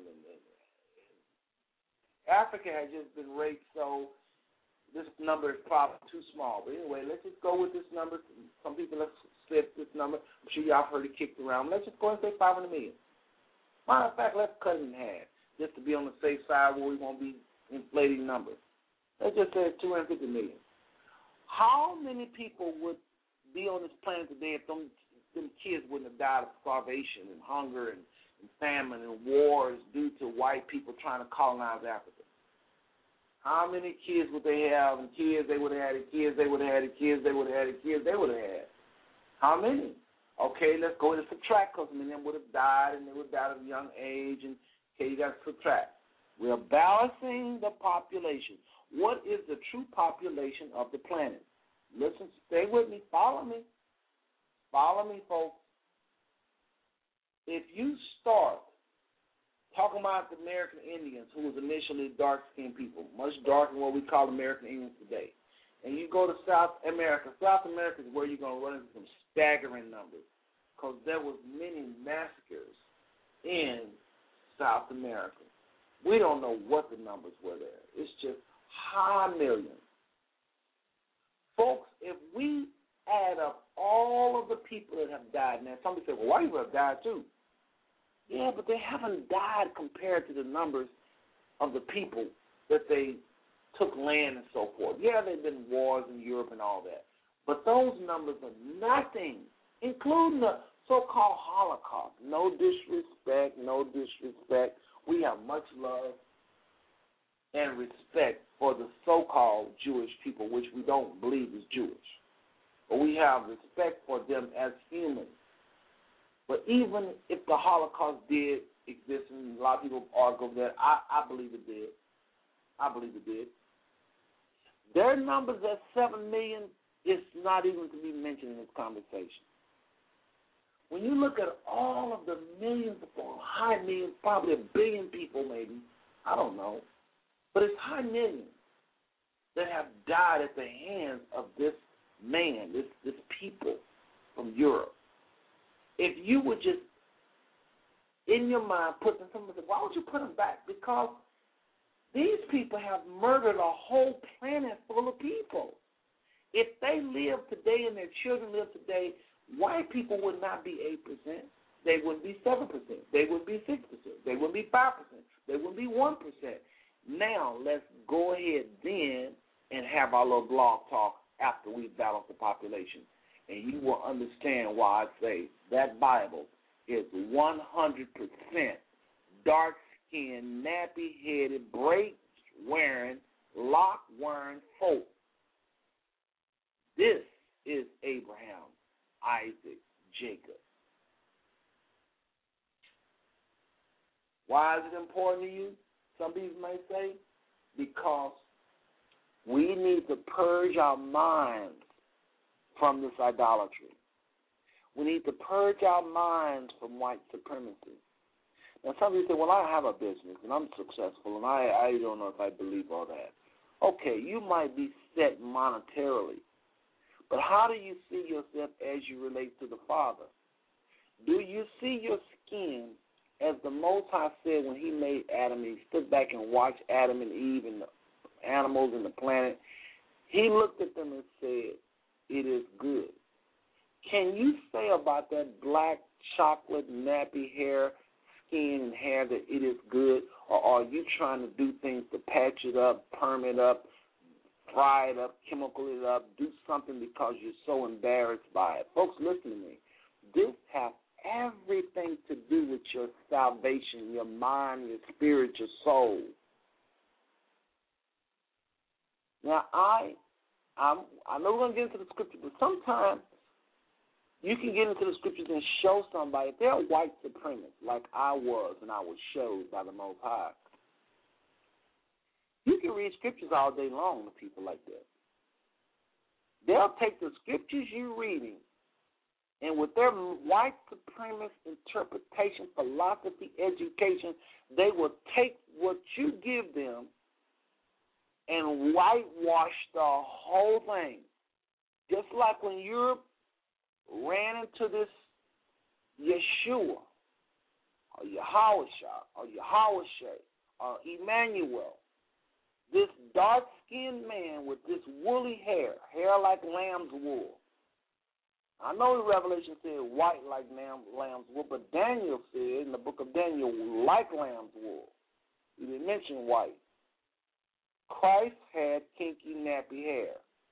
Africa has just been raped, so this number is probably too small. But anyway, let's just go with this number. Some people have said this number. I'm sure y'all heard it kicked around. Let's just go and say 500 million. Matter of fact, let's cut it in half, just to be on the safe side where we won't be inflating numbers. Let's just say 250 million. How many people would be on this planet today if them kids wouldn't have died of starvation and hunger and famine and wars due to white people trying to colonize Africa? How many kids would they have, and kids they would have had, and kids they would have had, and kids they would have had, and kids they would have had? How many? Okay, let's go ahead and subtract, because many of them would have died, and they would have died at a young age, and okay, you got to subtract. We're balancing the population. What is the true population of the planet? Listen, stay with me, follow me. Follow me, folks. If you start talking about the American Indians, who was initially dark-skinned people, much darker than what we call American Indians today, and you go to South America is where you're going to run into some staggering numbers, because there was many massacres in South America. We don't know what the numbers were there. It's just high millions. Folks, if we add up all of the people that have died, now somebody said, well, white people have died too. Yeah, but they haven't died compared to the numbers of the people that they took land and so forth. Yeah, there have been wars in Europe and all that. But those numbers are nothing, including the so-called Holocaust. No disrespect, no disrespect. We have much love and respect for the so-called Jewish people, which we don't believe is Jewish. But we have respect for them as humans. But even if the Holocaust did exist, and a lot of people argue that, I believe it did. I believe it did. Their numbers at 7 million is not even to be mentioned in this conversation. When you look at all of the millions upon high millions, probably 1 billion people maybe, I don't know, but it's high millions that have died at the hands of this man, this people from Europe. If you would just, in your mind, put them, someone said, why would you put them back? Because these people have murdered a whole planet full of people. If they live today and their children live today, white people would not be 8%. They wouldn't be 7%. They wouldn't be 6%. They wouldn't be 5%. They wouldn't be 1%. Now, let's go ahead then and have our little blog talk after we balance the population. And you will understand why I say that Bible is 100% dark-skinned, nappy-headed, braid-wearing, lock-wearing folk. This is Abraham, Isaac, Jacob. Why is it important to you? Some people may say, because we need to purge our minds from this idolatry. We need to purge our minds from white supremacy. Now, some people say, well, I have a business, and I'm successful, and I don't know if I believe all that. Okay, you might be set monetarily, but how do you see yourself as you relate to the Father? Do you see your skin as the Most High said when he made Adam, and he stood back and watched Adam and Eve and the animals and the planet? He looked at them and said, it is good. Can you say about that black chocolate nappy hair skin and hair that it is good, or are you trying to do things to patch it up, perm it up, fry it up, chemical it up, do something because you're so embarrassed by it? Folks, listen to me. This has everything to do with your salvation, your mind, your spirit, your soul. Now, I know we're going to get into the scripture, but sometimes you can get into the scriptures and show somebody, if they're white supremacists, like I was and I was showed by the Most High, you can read scriptures all day long to people like that. They'll take the scriptures you're reading, and with their white supremacist interpretation, philosophy, education, they will take what you give them and whitewash the whole thing. Just like when Europe ran into this Yeshua or Yahawashah or Yahawashah or Emmanuel, this dark-skinned man with this woolly hair like lamb's wool. I know the Revelation said white like lamb's wool, but Daniel said in the book of Daniel like lamb's wool. He didn't mention white. Christ had kinky, nappy hair.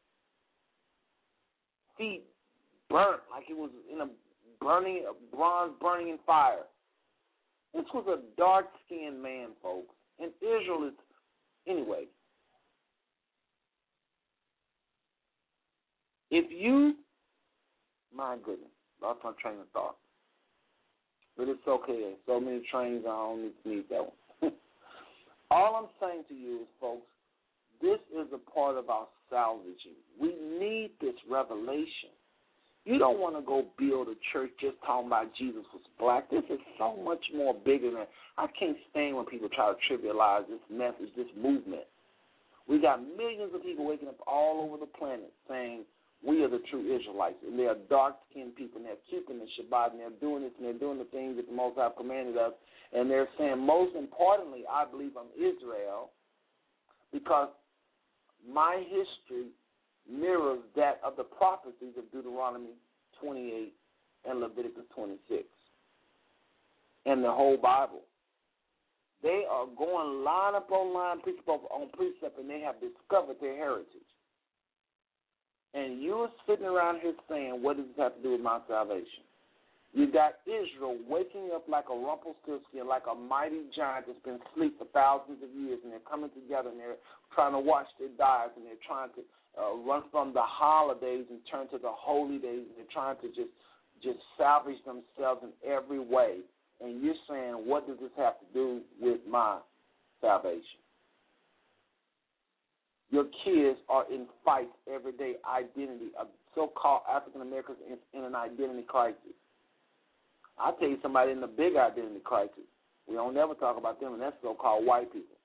Feet burnt like it was in a bronze burning in fire. This was a dark-skinned man, folks. And Israel is, anyway. If you, my goodness, lost my train of thought. But it's okay. There's so many trains, I don't need that one. All I'm saying to you is, folks, this is a part of our salvaging. We need this revelation. You don't want to go build a church just talking about Jesus was black. This is so much more bigger than, I can't stand when people try to trivialize this message, this movement. We got millions of people waking up all over the planet saying we are the true Israelites, and they are dark-skinned people, and they're keeping the Shabbat, and they're doing this, and they're doing the things that the Most High commanded us, and they're saying, most importantly, I believe I'm Israel, because my history mirrors that of the prophecies of Deuteronomy 28 and Leviticus 26 and the whole Bible. They are going line upon line, precept on precept, and they have discovered their heritage. And you're sitting around here saying, what does this have to do with my salvation? You got Israel waking up like a Rumpelstiltskin, like a mighty giant that's been asleep for thousands of years, and they're coming together and they're trying to watch their diets, and they're trying to run from the holidays and turn to the holy days, and they're trying to just salvage themselves in every way. And you're saying, what does this have to do with my salvation? Your kids are in fights every day, identity, so-called African Americans in an identity crisis. I'll tell you somebody in the big identity crisis. We don't never talk about them, and that's so-called white people.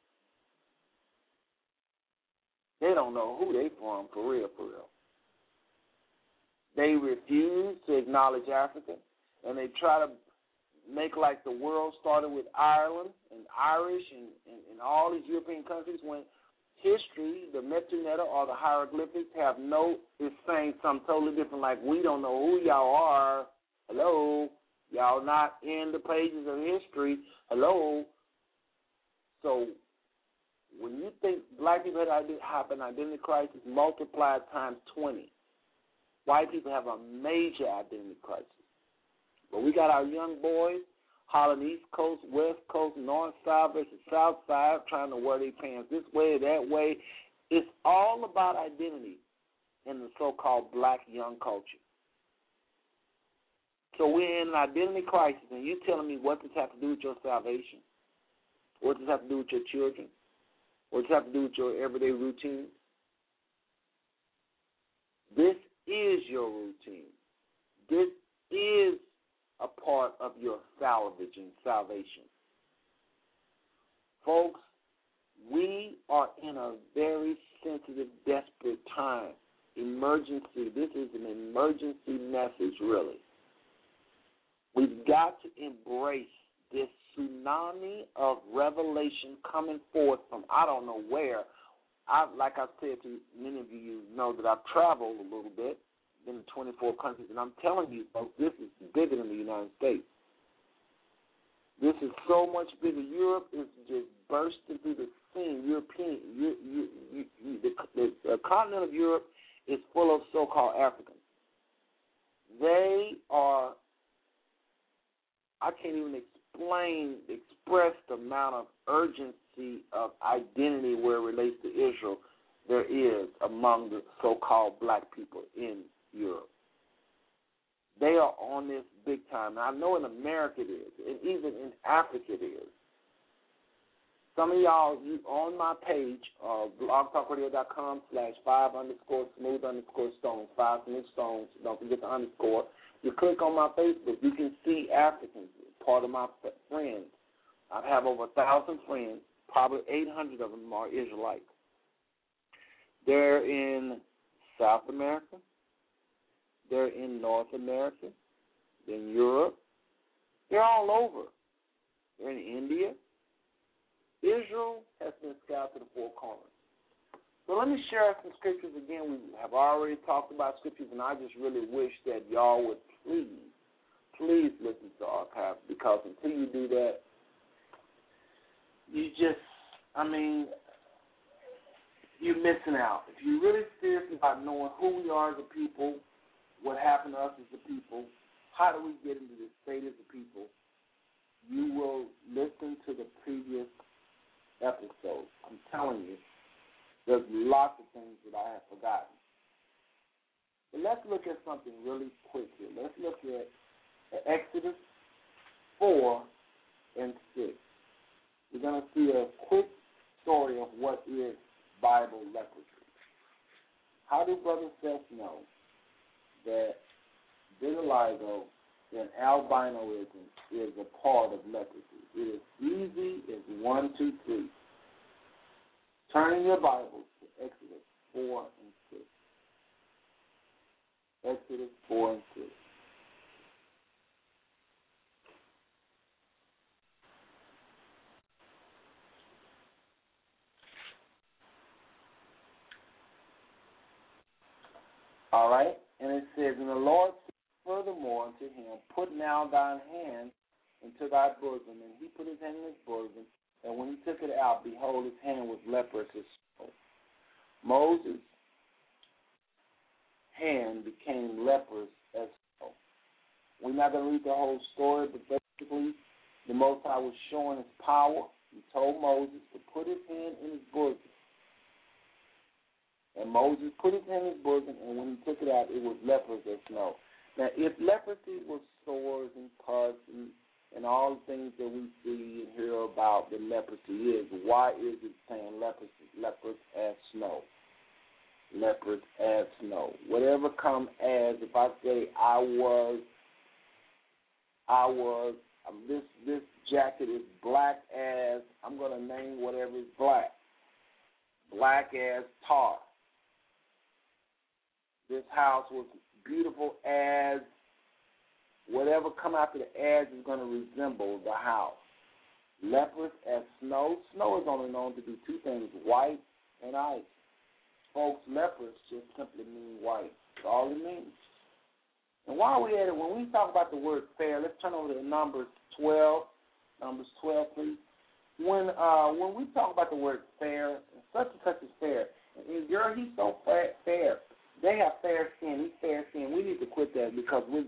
They don't know who they from, for real, for real. They refuse to acknowledge Africa, and they try to make like the world started with Ireland and Irish and all these European countries, when history, the Metuneta or the hieroglyphics is saying something totally different, like we don't know who y'all are. Hello? Y'all not in the pages of history. Hello? So when you think black people have an identity crisis multiplied times 20, white people have a major identity crisis. But we got our young boys hollering East Coast, West Coast, North Side versus South Side, trying to wear their pants this way or that way. It's all about identity in the so-called black young culture. So we're in an identity crisis, and you're telling me what does this have to do with your salvation? What does this have to do with your children? What does this have to do with your everyday routine? This is your routine. This is a part of your salvation. Folks, we are in a very sensitive, desperate time. Emergency. This is an emergency message, really. We've got to embrace this tsunami of revelation coming forth from I don't know where. Like I said to many of you know that I've traveled a little bit, been in 24 countries, and I'm telling you, folks, this is bigger than the United States. This is so much bigger. Europe is just bursting through the scene. The continent of Europe is full of so-called Africans. They are, I can't even express the amount of urgency of identity where it relates to Israel there is among the so-called black people in Europe. They are on this big time. Now, I know in America it is, and even in Africa it is. Some of y'all, you on my page, blogtalkradio.com/5_smooth_stones, 5 smooth stones. Don't forget the underscore. You click on my Facebook, you can see Africans, part of my friends. I have over 1,000 friends. Probably 800 of them are Israelites. They're in South America. They're in North America. They're in Europe. They're all over. They're in India. Israel has been scattered to the four corners. So let me share some scriptures again. We have already talked about scriptures, and I just really wish that y'all would please listen to archives, because until you do that, you're missing out. If you're really serious about knowing who we are as a people, what happened to us as a people, how do we get into this state as a people, you will listen to the previous episodes. I'm telling you, there's lots of things that I have forgotten. But let's look at something really quick here. Let's look at Exodus 4 and 6. We're going to see a quick story of what is Bible leprosy. How do Brother Seth know that vitiligo and albinoism is a part of leprosy? It is easy as 1, 2, 3. Turn in your Bibles to Exodus 4 and 6. Exodus 4 and 6. All right? And it says, and the Lord said furthermore unto him, put now thine hand into thy bosom. And he put his hand in his bosom, and when he took it out, behold, his hand was leprous as snow. Moses' hand became leprous as snow. We're not going to read the whole story, but basically the Most High was showing his power. He told Moses to put his hand in his bosom. And Moses put his hand in his bosom, and when he took it out, it was leprous as snow. Now, if leprosy was sores and cuts and all the things that we see and hear about that leprosy is, why is it saying leprous as snow? Leprous as snow. Whatever come as, if I say this jacket is black as, I'm going to name whatever is black. Black as tar. This house was beautiful as, whatever come after the as is going to resemble the house. Leprous as snow. Snow is only known to do two things, white and ice. Folks, leprous just simply mean white. That's all it means. And while we're at it, when we talk about the word fair, let's turn over to Numbers 12. Numbers 12, please. When we talk about the word fair, such and such is fair. And girl, he's so fair. They have fair skin. He's fair skin. We need to quit that, because we're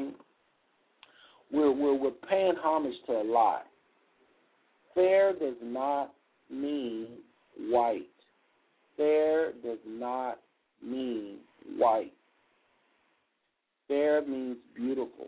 paying homage to a lie. Fair does not mean white. Fair does not mean white. Fair means beautiful.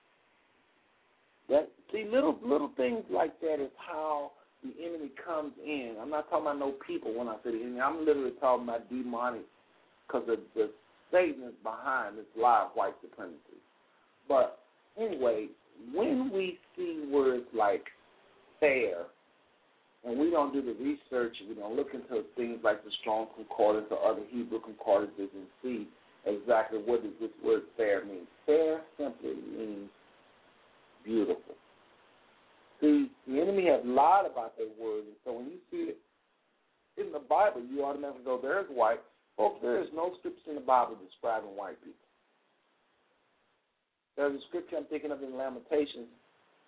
Little things like that is how the enemy comes in. I'm not talking about no people when I say the enemy. I'm literally talking about demonic, because the Satan is behind this lie of white supremacy. But anyway, when we see words like fair, and we don't do the research, we don't look into things like the Strong Concordance or other Hebrew concordances and see exactly what does this word fair mean. Fair simply means beautiful. See, the enemy has lied about that word, and so when you see it in the Bible, you automatically go, there's white. Folks, there is no scripture in the Bible describing white people. There's a scripture I'm thinking of in Lamentations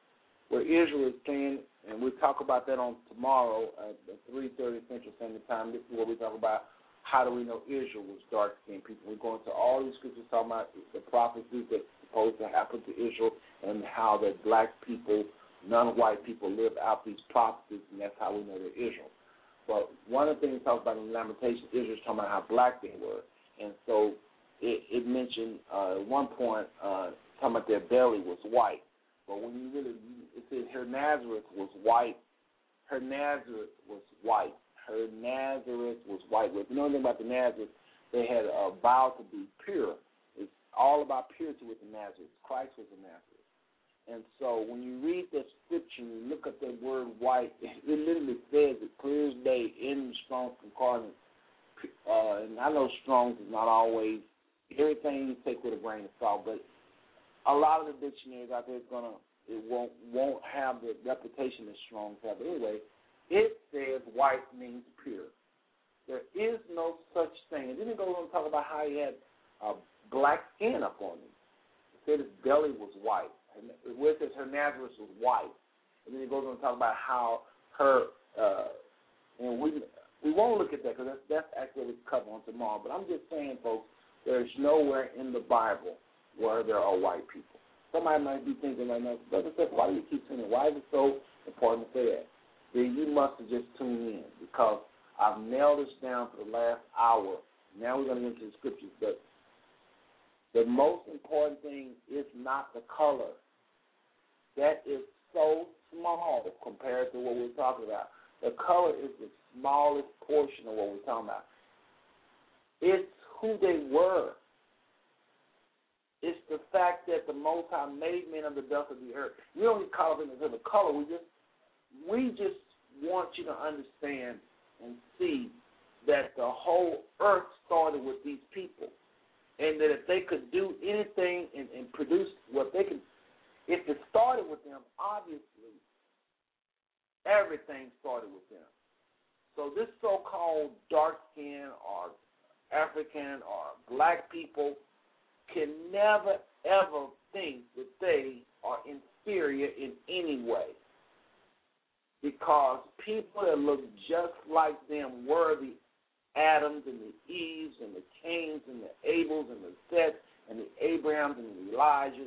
where Israel is saying, and we'll talk about that on tomorrow at 3:30 Central Standard Time. This is where we talk about how do we know Israel was dark-skinned people. We're going to all these scriptures talking about the prophecies that's supposed to happen to Israel and how that black people, non-white people live out these prophecies, and that's how we know they're Israel. But one of the things it talks about in Lamentations, Israel's talking about how black they were. And so it mentioned at one point talking about their belly was white. But when you really, it says her Nazareth was white. Her Nazareth was white. Her Nazareth was white. If you know anything about the Nazareth, they had a vow to be pure. It's all about purity with the Nazareth. Christ was the Nazareth. And so when you read the scripture, you look at that word white, it literally says it clear as day in the Strong's Concordance. And I know Strong's is not always everything you take with a grain of salt, but a lot of the dictionaries out there won't have the reputation that Strong's have. But anyway, it says white means pure. There is no such thing. And then it goes on to talk about how he had black skin up on him. It said his belly was white. Where it says her Nazareth was white. And then it goes on to talk about how her, and we won't look at that because that's actually what we cover on tomorrow. But I'm just saying, folks, there's nowhere in the Bible where there are white people. Somebody might be thinking right now, Brother Steph, why do you keep saying it? Why is it so important to say that? Then you must have just tuned in because I've nailed this down for the last hour. Now we're going to get into the scriptures. But the most important thing is not the color. That is so small compared to what we're talking about. The color is the smallest portion of what we're talking about. It's who they were. It's the fact that the Most High made men of the dust of the earth. We don't need to call it into the color. We just want you to understand and see that the whole earth started with these people. And that if they could do anything and produce what they could, if it started with them, obviously everything started with them. So this so-called dark skin or African or black people can never, ever think that they are inferior in any way. Because people that look just like them were the Adams and the Eves and the Cains and the Abels and the Seths and the Abrahams and the Elijahs.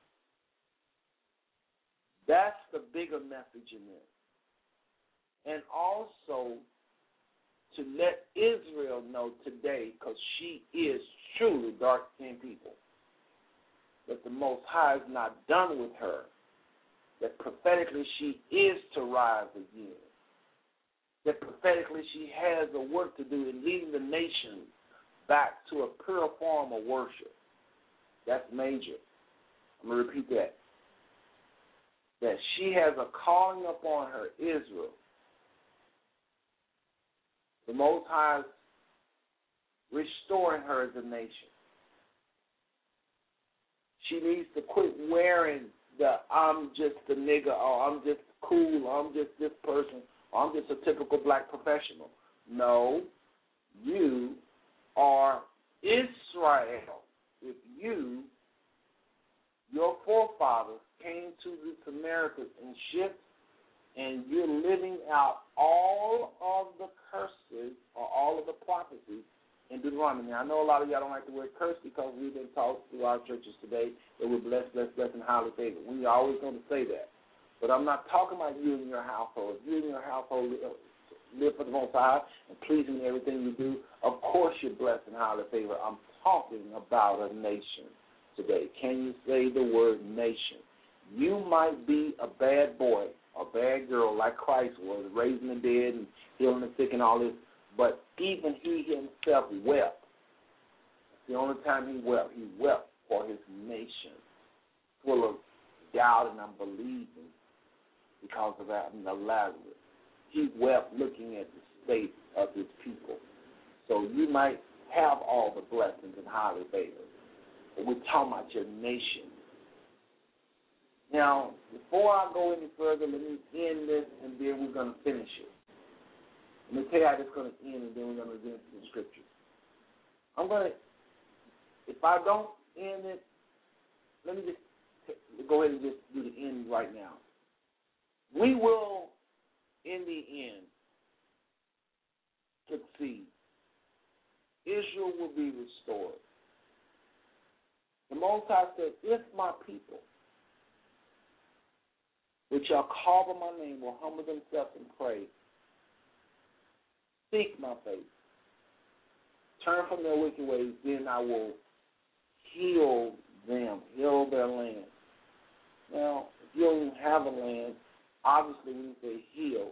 That's the bigger message in this. And also to let Israel know today, because she is truly dark-skinned people, that the Most High is not done with her, that prophetically she is to rise again, that prophetically she has a work to do in leading the nation back to a pure form of worship. That's major. I'm going to repeat that. That she has a calling upon her, Israel. The Most High is restoring her as a nation. She needs to quit wearing the I'm just a nigga, or I'm just cool, or I'm just this person, or I'm just a typical black professional. No, you are Israel. If your forefathers came to the Americas in ships, and you're living out all of the curses or all of the prophecies in Deuteronomy. Now, I know a lot of y'all don't like the word curse because we've been taught through our churches today that we're blessed, and highly favored. We're always going to say that. But I'm not talking about you and your household. If you and your household live for the Most High and pleasing in everything you do, of course you're blessed and highly favored. I'm talking about a nation today. Can you say the word nation? You might be a bad boy, a bad girl like Christ was, raising the dead and healing the sick and all this, but even he himself wept. The only time he wept for his nation, full of doubt and unbelieving because of Lazarus. He wept looking at the state of his people. So you might have all the blessings and highly favored, but we're talking about your nation. Now, before I go any further, let me end this, and then we're going to finish it. Let me tell you how this is going to end, and then we're going to get into the scriptures. If I don't end it, let me just go ahead and just do the end right now. We will, in the end, succeed. Israel will be restored. The Most High said, if my people, which shall call by my name, will humble themselves and pray, seek my face, turn from their wicked ways, then I will heal them, heal their land. Now, if you don't even have a land, obviously when you say heal,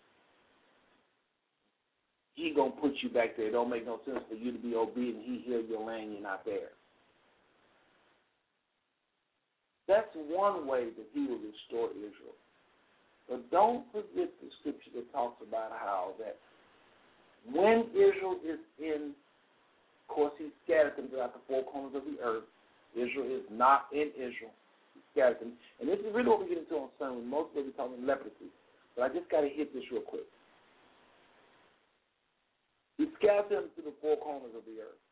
He going to put you back there. It don't make no sense for you to be obedient. He heal your land, you're not there. That's one way that He will restore Israel. But don't forget the scripture that talks about how that when Israel is in, of course, He scattered them throughout the four corners of the earth. Israel is not in Israel. He scattered them. And this is really what we get into on Sunday. Most of it we're talking leprosy. But I just got to hit this real quick. He scattered them to the four corners of the earth.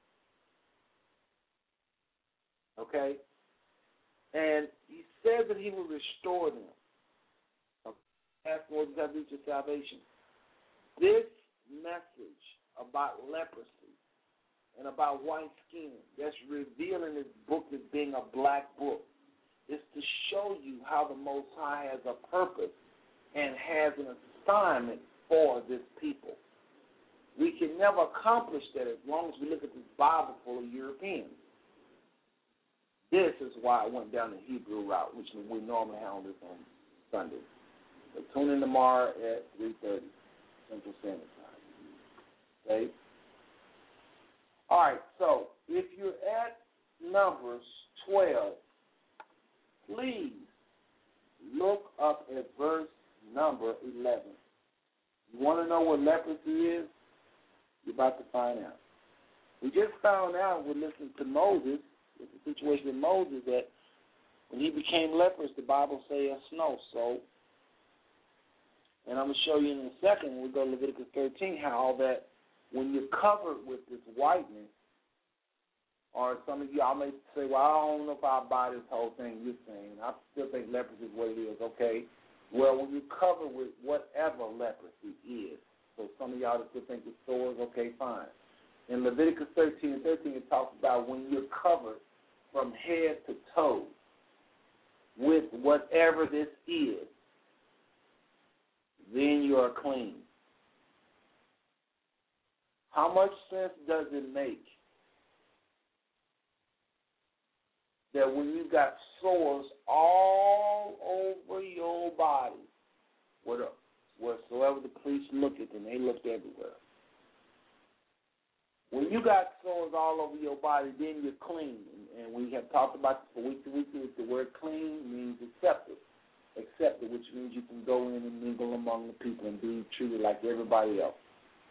Okay? And He said that He will restore them. Ask Lord, does that reach your salvation? This message about leprosy and about white skin that's revealed in this book as being a black book is to show you how the Most High has a purpose and has an assignment for this people. We can never accomplish that as long as we look at this Bible full of Europeans. This is why I went down the Hebrew route, which we normally handle this on Sunday. So tune in tomorrow at 3:30 Central Standard Time. Okay? All right, so if you're at Numbers 12, please look up at verse number 11. You want to know what leprosy is? You're about to find out. We just found out, we're listening to Moses, with the situation with Moses, that when he became leprous, the Bible says snow. So, and I'm going to show you in a second when we go to Leviticus 13 how that when you're covered with this whiteness, or some of y'all may say, well, I don't know if I buy this whole thing you're saying. I still think leprosy is what it is. Okay. Well, when you're covered with whatever leprosy is, so some of y'all that still think it's sores, okay, fine. In Leviticus 13, it talks about when you're covered from head to toe with whatever this is, then you are clean. How much sense does it make that when you got sores all over your body, whatsoever the police looked at them, they looked everywhere. When you got sores all over your body, then you're clean. And we have talked about this for week to week. The word clean means accepted. Accepted, which means you can go in and mingle among the people and be treated like everybody else.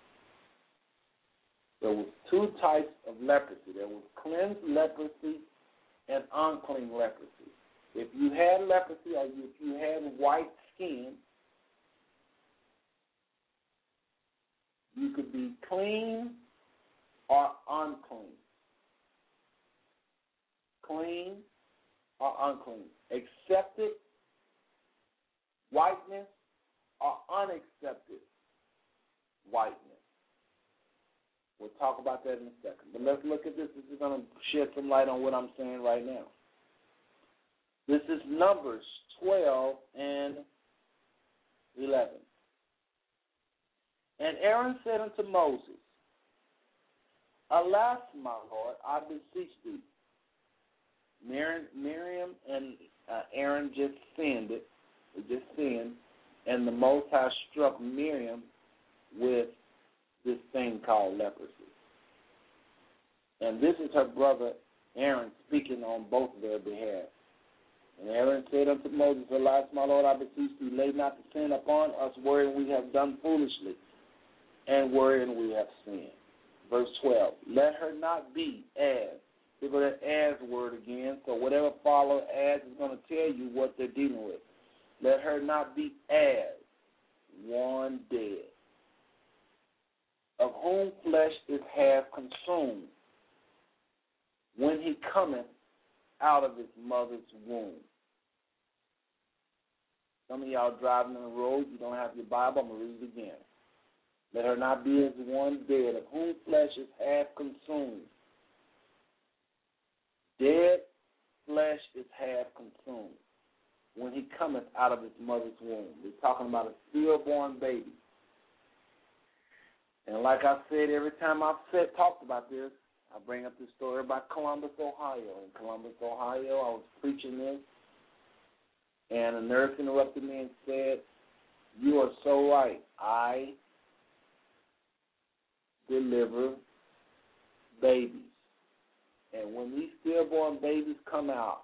There was two types of leprosy. There was cleansed leprosy and unclean leprosy. If you had leprosy or if you had white skin, you could be clean or unclean. Clean or unclean. Accepted whiteness or unaccepted whiteness. We'll talk about that in a second. But let's look at this. This is going to shed some light on what I'm saying right now. This is Numbers 12 and 11. And Aaron said unto Moses, Alas, my Lord, I beseech thee. Miriam and Aaron just sinned it. They just sinned. And the Most High struck Miriam with this thing called leprosy. And this is her brother Aaron speaking on both of their behalf. And Aaron said unto Moses, Alas, my Lord, I beseech thee, lay not the sin upon us wherein we have done foolishly, and wherein we have sinned. Verse 12, let her not be as. Here go that as word again. So whatever follows as is going to tell you what they're dealing with. Let her not be as one dead, of whom flesh is half consumed, when he cometh out of his mother's womb. Some of y'all driving on the road, you don't have your Bible. I'm going to read it again. Let her not be as one dead, of whom flesh is half consumed. Dead flesh is half consumed when he cometh out of his mother's womb. We're talking about a stillborn baby. And like I said, every time I've talked about this, I bring up this story about Columbus, Ohio. In Columbus, Ohio, I was preaching this, and a nurse interrupted me and said, "You are so right. I deliver babies. And when these stillborn babies come out,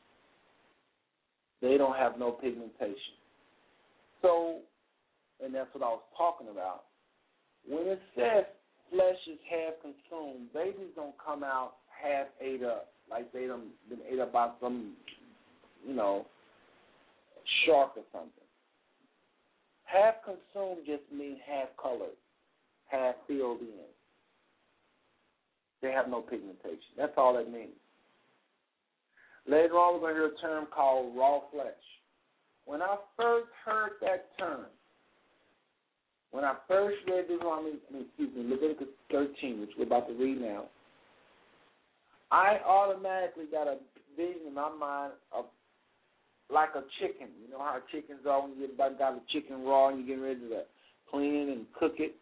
they don't have no pigmentation." So, and that's what I was talking about. When it says flesh is half consumed, babies don't come out half ate up, like they done been ate up by some, shark or something. Half consumed just means half colored, half filled in. They have no pigmentation. That's all that means. Later on, we're going to hear a term called raw flesh. When I first heard that term, when I first read Leviticus 13, which we're about to read now, I automatically got a vision in my mind of like a chicken. You know how chickens are when you got a chicken raw and you're getting ready to clean and cook it?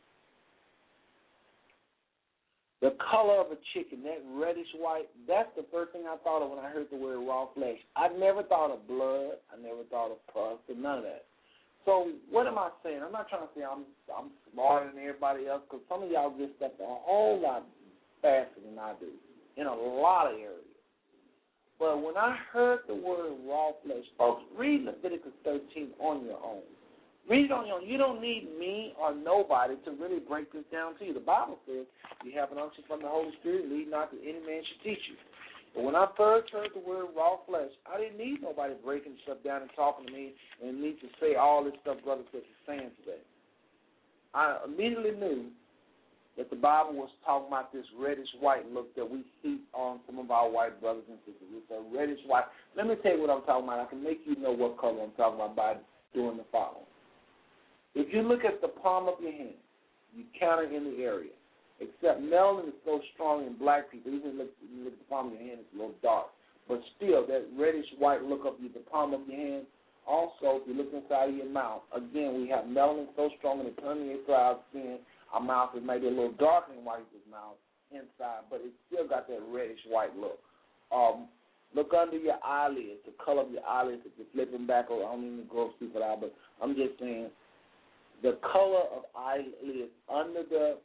The color of a chicken, that reddish white, that's the first thing I thought of when I heard the word raw flesh. I never thought of blood. I never thought of pus or none of that. So what am I saying? I'm not trying to say I'm smarter than everybody else, because some of y'all get stuff a whole lot faster than I do in a lot of areas. But when I heard the word raw flesh, folks, read Leviticus 13 on your own. Read it on your own. You don't need me or nobody to really break this down to you. The Bible says you have an unction from the Holy Spirit, lead not that any man should teach you. But when I first heard the word raw flesh, I didn't need nobody breaking stuff down and talking to me and need to say all this stuff Brother Chris is saying today. I immediately knew that the Bible was talking about this reddish-white look that we see on some of our white brothers and sisters. It's a reddish-white. Let me tell you what I'm talking about. I can make you know what color I'm talking about by doing the following. If you look at the palm of your hand, you count it in the area. Except melanin is so strong in black people. Even if you look at the palm of your hand, it's a little dark. But still, that reddish-white look up at the palm of your hand. Also, if you look inside of your mouth, again, we have melanin so strong and it permeates through our skin. Our mouth is maybe a little darker than white mouth inside, but it's still got that reddish-white look. Look under your eyelids, the color of your eyelids. If you're flipping back, or I don't mean to gross people out, but I'm just saying the color of eyelids under the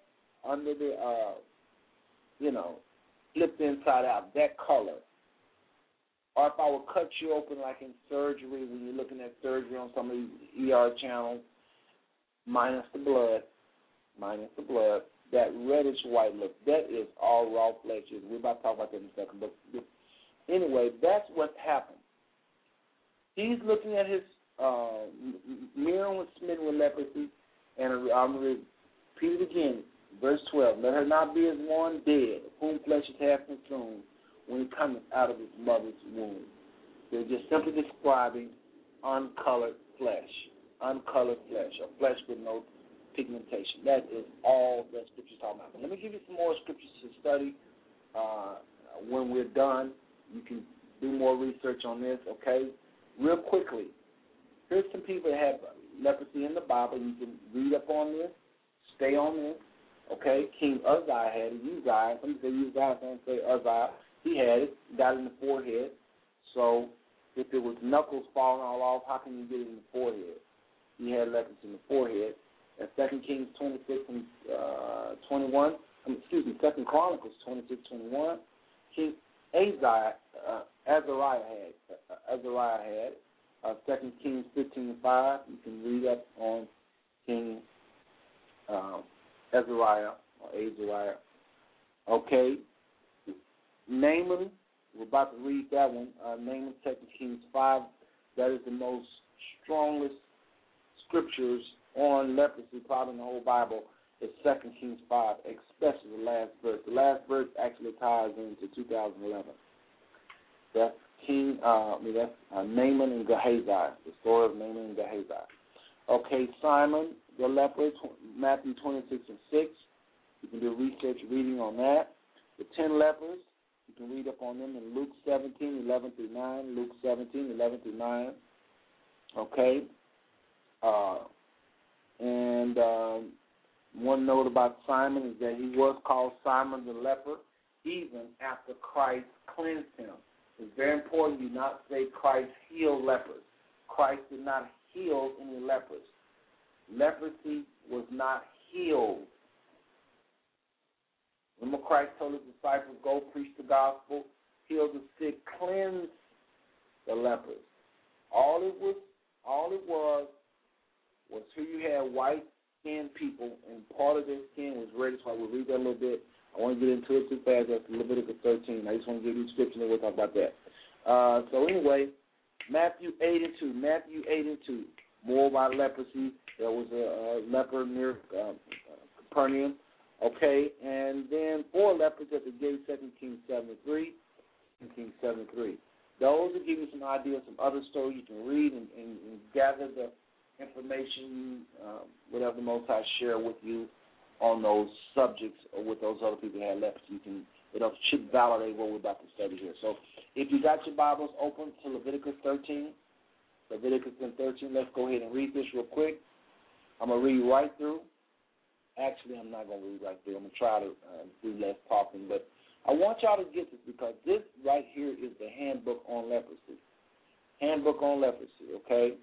flipped inside out, that color. Or if I would cut you open like in surgery, when you're looking at surgery on some of these ER channels, minus the blood, that reddish white look, that is all raw flesh. We're about to talk about that in a second. But anyway, that's what happened. He's looking at his Miriam was smitten with leprosy, and I'm going to repeat it again. Verse 12, let her not be as one dead, whom flesh is half consumed, when he cometh out of his mother's womb. They're just simply describing uncolored flesh, or flesh with no pigmentation. That is all that Scripture's talking about. But let me give you some more Scriptures to study. When we're done, you can do more research on this, okay? Real quickly, here's some people that have leprosy in the Bible. You can read up on this, stay on this. Okay, King Uzziah had it. Uzziah, some say Uzziah, some say Uzziah. He had it, got it in the forehead. So if it was knuckles falling all off, how can you get it in the forehead? He had leprosy in the forehead. That's 2 Kings 26 and 21. 2 Chronicles 26:21. King Azariah had 2 Kings 15:5. You can read up on King Azariah or Azariah. Okay. Naaman, we're about to read that one. Naaman, 2 Kings 5. That is the most strongest scriptures on leprosy, probably in the whole Bible. It's 2 Kings 5, especially the last verse. The last verse actually ties into 2011. That's Naaman and Gehazi, the story of Naaman and Gehazi. Okay, Simon the leper, Matthew 26 and 6. You can do research reading on that. The 10 lepers, you can read up on them in Luke 17, 11 through 9. Luke 17, 11 through 9. Okay. One note about Simon is that he was called Simon the leper even after Christ cleansed him. It's very important you not say Christ healed lepers. Christ did not heal any lepers. Leprosy was not healed. Remember Christ told his disciples, go preach the gospel, heal the sick, cleanse the lepers. All it was here you had white-skinned people, and part of their skin was reddish. So I will read that a little bit. I want to get into it too fast. That's Leviticus 13. I just want to give you a description, and we'll talk about that. So anyway, Matthew 8 and 2. Matthew 8 and 2. More about leprosy. There was a leper near Capernaum. Okay, and then 4 lepers at the gate, 2 Kings 7:3. 2 Kings 7:3. Those will give you some ideas, some other stories you can read and gather the information, whatever the Most High share with you on those subjects or with those other people that have leprosy. It should validate what we're about to study here. So if you got your Bibles open to Leviticus 13, let's go ahead and read this real quick. I'm going to read right through. Actually, I'm not going to read right through. I'm going to try to do less talking. But I want y'all to get this because this right here is the handbook on leprosy. Handbook on leprosy, okay?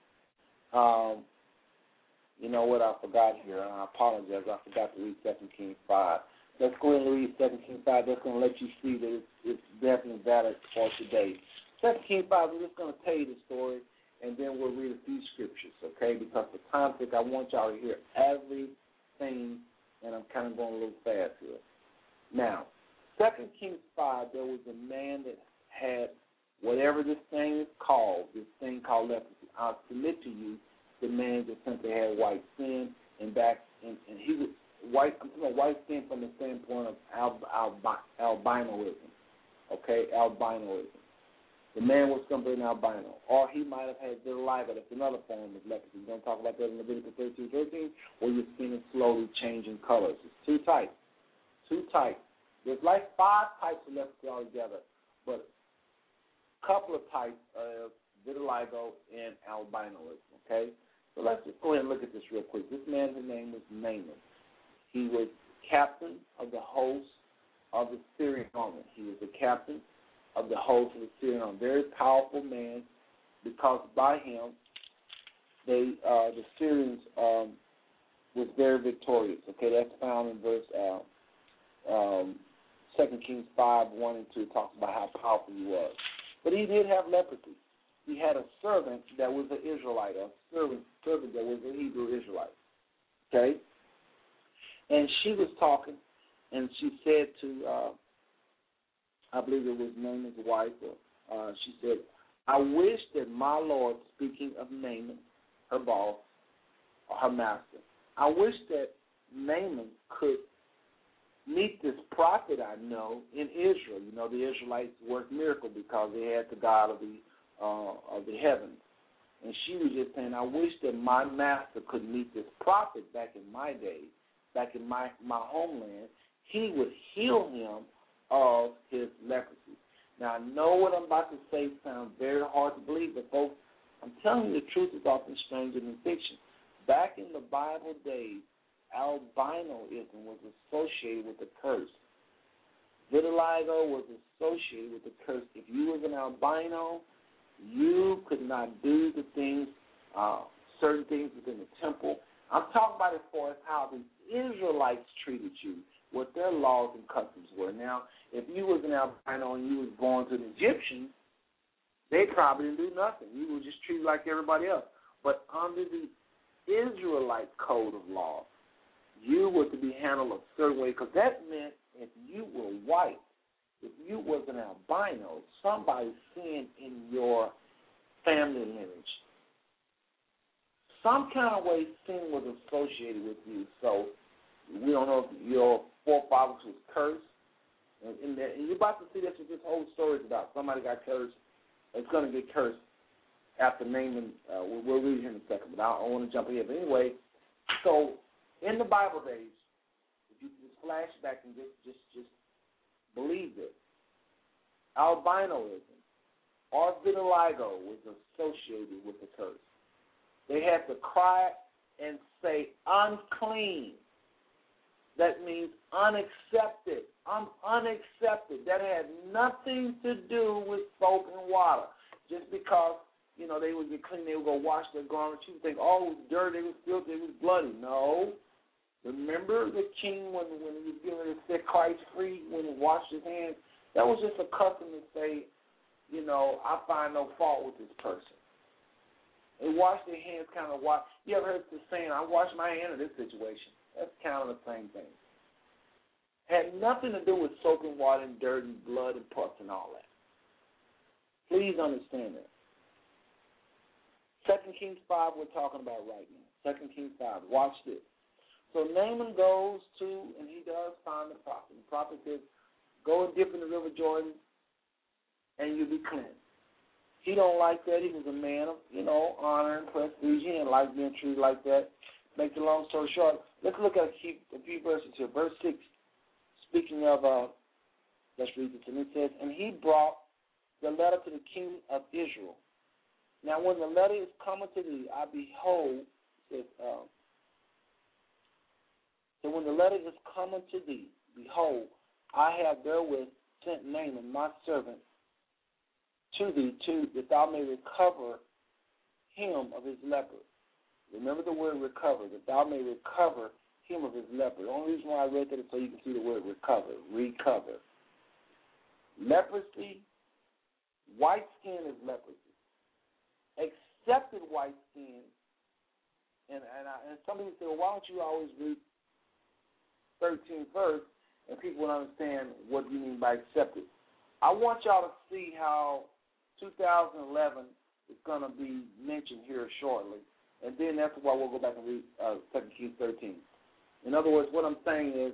You know what I forgot here, and I apologize. I forgot to read 2 Kings 5. Let's go ahead and read 2 Kings 5. That's going to let you see that it's definitely valid for today. 2 Kings 5, I'm just going to tell you the story, and then we'll read a few scriptures, okay? Because for time's sake, I want y'all to hear everything, and I'm kind of going a little fast here. Now, 2 Kings 5, there was a man that had whatever this thing is called, this thing called leprosy. I'll submit to you the man that simply had white skin and he was white. I'm talking about white skin from the standpoint of albinoism. Okay, albinoism. The man was simply an albino, or he might have had vitiligo. That's another form of leprosy. We're going to talk about that in Leviticus 13, where your skin is slowly changing colors. It's two types. There's like 5 types of leprosy altogether, but a couple of types of vitiligo and albinoism. Okay. So let's just go ahead and look at this real quick. This man, his name was Naaman. He was captain of the host of the Syrian army. He was the captain of the host of the Syrian army. Very powerful man, because by him, the Syrians was very victorious. Okay, that's found in verse 2 Kings 5, 1 and 2. It talks about how powerful he was. But he did have leprosy. He had a servant that was an Israelite, a servant that was a Hebrew Israelite. Okay? And she was talking, and she said to, I believe it was Naaman's wife, she said, I wish that my Lord, speaking of Naaman, her boss, or her master, I wish that Naaman could meet this prophet I know in Israel. You know, the Israelites worked miracles because they had the God of the heavens. And she was just saying, I wish that my master could meet this prophet back in my day, back in my homeland. He would heal him of his leprosy. Now, I know what I'm about to say sounds very hard to believe, but folks, I'm telling you the truth is often stranger than fiction. Back in the Bible days, albinoism was associated with the curse. Vitiligo was associated with the curse. If you was an albino, you could not do the things, certain things within the temple. I'm talking about as far as how the Israelites treated you, what their laws and customs were. Now, if you was an albino and you was born to an Egyptian, they probably didn't do nothing. You were just treated like everybody else. But under the Israelite code of law, you were to be handled a certain way, because that meant if you were white, if you was an albino, somebody sinned in your family lineage. Some kind of way sin was associated with you. So we don't know if your forefathers was cursed. And you're about to see that's what this whole story is about. Somebody got cursed It's going to get cursed after naming. We'll read it in a second, but I don't want to jump ahead. But anyway, so in the Bible days, if you just flash back and just believe it, albinoism or vitiligo was associated with the curse. They had to cry and say unclean. That means unaccepted. I'm unaccepted. That had nothing to do with soap and water. Just because, they would get clean, they would go wash their garments. You would think, oh, it was dirty, it was filthy, it was bloody. No. Remember the king when he was giving to set Christ free, when he washed his hands? That was just a custom to say, I find no fault with this person. They wash their hands kind of wash. You ever heard the saying, I wash my hand in this situation? That's kind of the same thing. Had nothing to do with soap and water and dirt and blood and pus and all that. Please understand that. 2 Kings 5 we're talking about right now. 2 Kings 5. Watch this. So Naaman goes to, and he does find the prophet. The prophet says, go and dip in the river Jordan, and you'll be cleansed. He don't like that. He was a man of, honor and prestige. He didn't like being treated like that. Make the long story short, let's look at a few verses here. Verse 6, speaking of, let's read this. And it says, and he brought the letter to the king of Israel. Now, when the letter is coming to thee, I behold, so when the letter is coming to thee, behold, I have therewith sent Naaman, my servant, to thee, that thou may recover him of his leper. Remember the word recover, that thou may recover him of his leper. The only reason why I read that is so you can see the word recover. Leprosy, white skin is leprosy. Accepted white skin, and some people say, well, why don't you always read 13th verse, and people will understand what you mean by accepted. I want y'all to see how 2011 is going to be mentioned here shortly, and then that's why we'll go back and read 2 Kings 13. In other words, what I'm saying is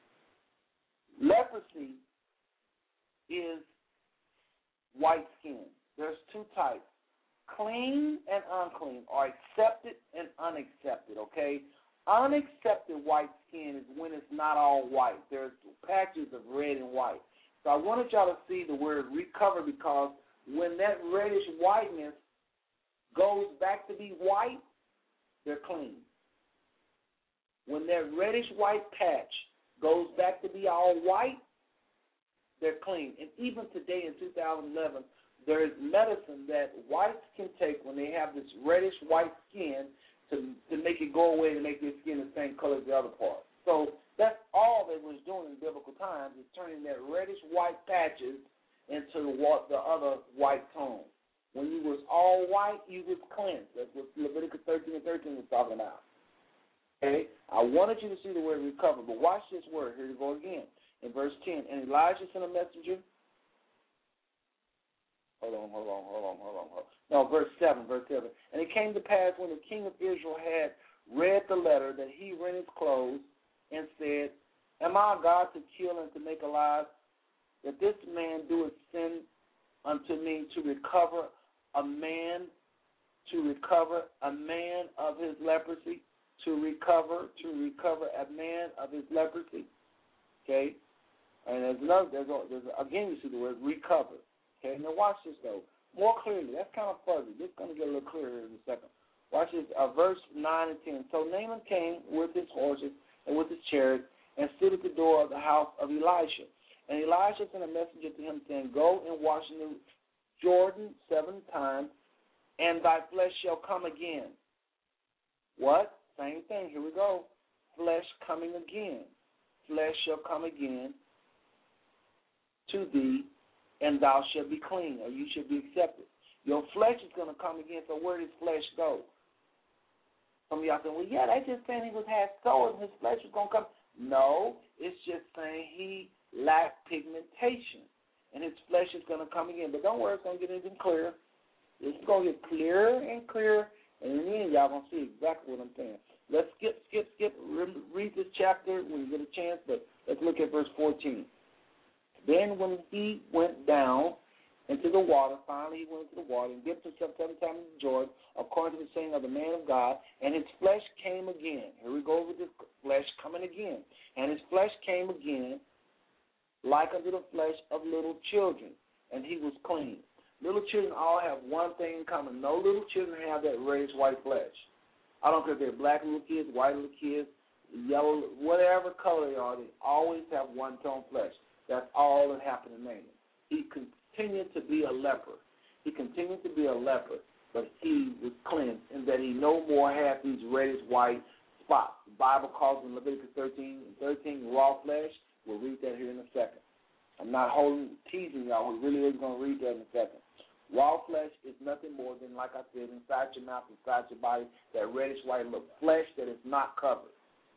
leprosy is white skin. There's two types, clean and unclean, or accepted and unaccepted, okay? Unaccepted white skin is when it's not all white. There's patches of red and white. So I wanted y'all to see the word recover, because when that reddish whiteness goes back to be white, they're clean. When that reddish white patch goes back to be all white, they're clean. And even today in 2011, there is medicine that whites can take when they have this reddish white skin to make it go away and make their skin the same color as the other part. So that's all they was doing in biblical times, is turning that reddish white patches into the other white tone. When you was all white, you was cleansed. That's what Leviticus 13 and 13 was talking about. Okay? I wanted you to see the word recover, but watch this word. Here we go again. In verse 10, and Elijah sent a messenger. Hold on. No, verse 7. And it came to pass when the king of Israel had read the letter that he rent his clothes and said, am I a God to kill and to make alive, that this man doeth sin unto me to recover a man of his leprosy, to recover a man of his leprosy. Okay? And again you see the word recover. Okay, now watch this though. More clearly, that's kind of fuzzy. This is going to get a little clearer in a second. Watch this, verse 9 and 10. So Naaman came with his horses and with his chariots and stood at the door of the house of Elisha. And Elisha sent a messenger to him, saying, go and wash in the Jordan 7 times, and thy flesh shall come again. What? Same thing. Here we go. Flesh coming again. Flesh shall come again to thee, and thou shalt be clean, or you should be accepted. Your flesh is going to come again, so where does flesh go? Some of y'all say, well, yeah, that's just saying he had sores and his flesh was going to come. No, it's just saying he lacked pigmentation, and his flesh is going to come again. But don't worry, it's going to get even clearer. It's going to get clearer and clearer, and in the end, y'all going to see exactly what I'm saying. Let's skip. Read this chapter when you get a chance, but let's look at verse 14. Then when he went down into the water. Finally, he went into the water and dipped himself 7 times in Jordan, according to the saying of the man of God. And his flesh came again. Here we go with his flesh coming again. And his flesh came again, like unto the flesh of little children, and he was clean. Little children all have one thing in common. No little children have that reddish white flesh. I don't care if they're black little kids, white little kids, yellow, whatever color they are, they always have one-tone flesh. That's all that happened to Naaman. He continued to be a leper. He continued to be a leper, but he was cleansed in that he no more had these reddish white spots. The Bible calls in Leviticus 13 raw flesh. We'll read that here in a second. I'm not teasing y'all. We really is going to read that in a second. Raw flesh is nothing more than, like I said, inside your mouth, inside your body, that reddish white look, flesh that is not covered.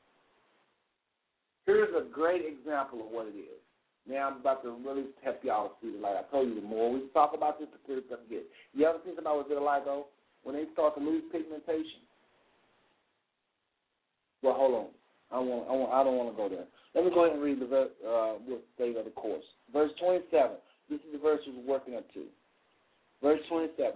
Here's a great example of what it is. Now I'm about to really help y'all to see the light. I told you, the more we talk about this, the clearer stuff gets. You ever think about what vitiligo? When they start to lose pigmentation? Well, hold on. I don't want to go there. Let me go ahead and read the state of the course. Verse 27. This is the verse we're working up to. Verse 27.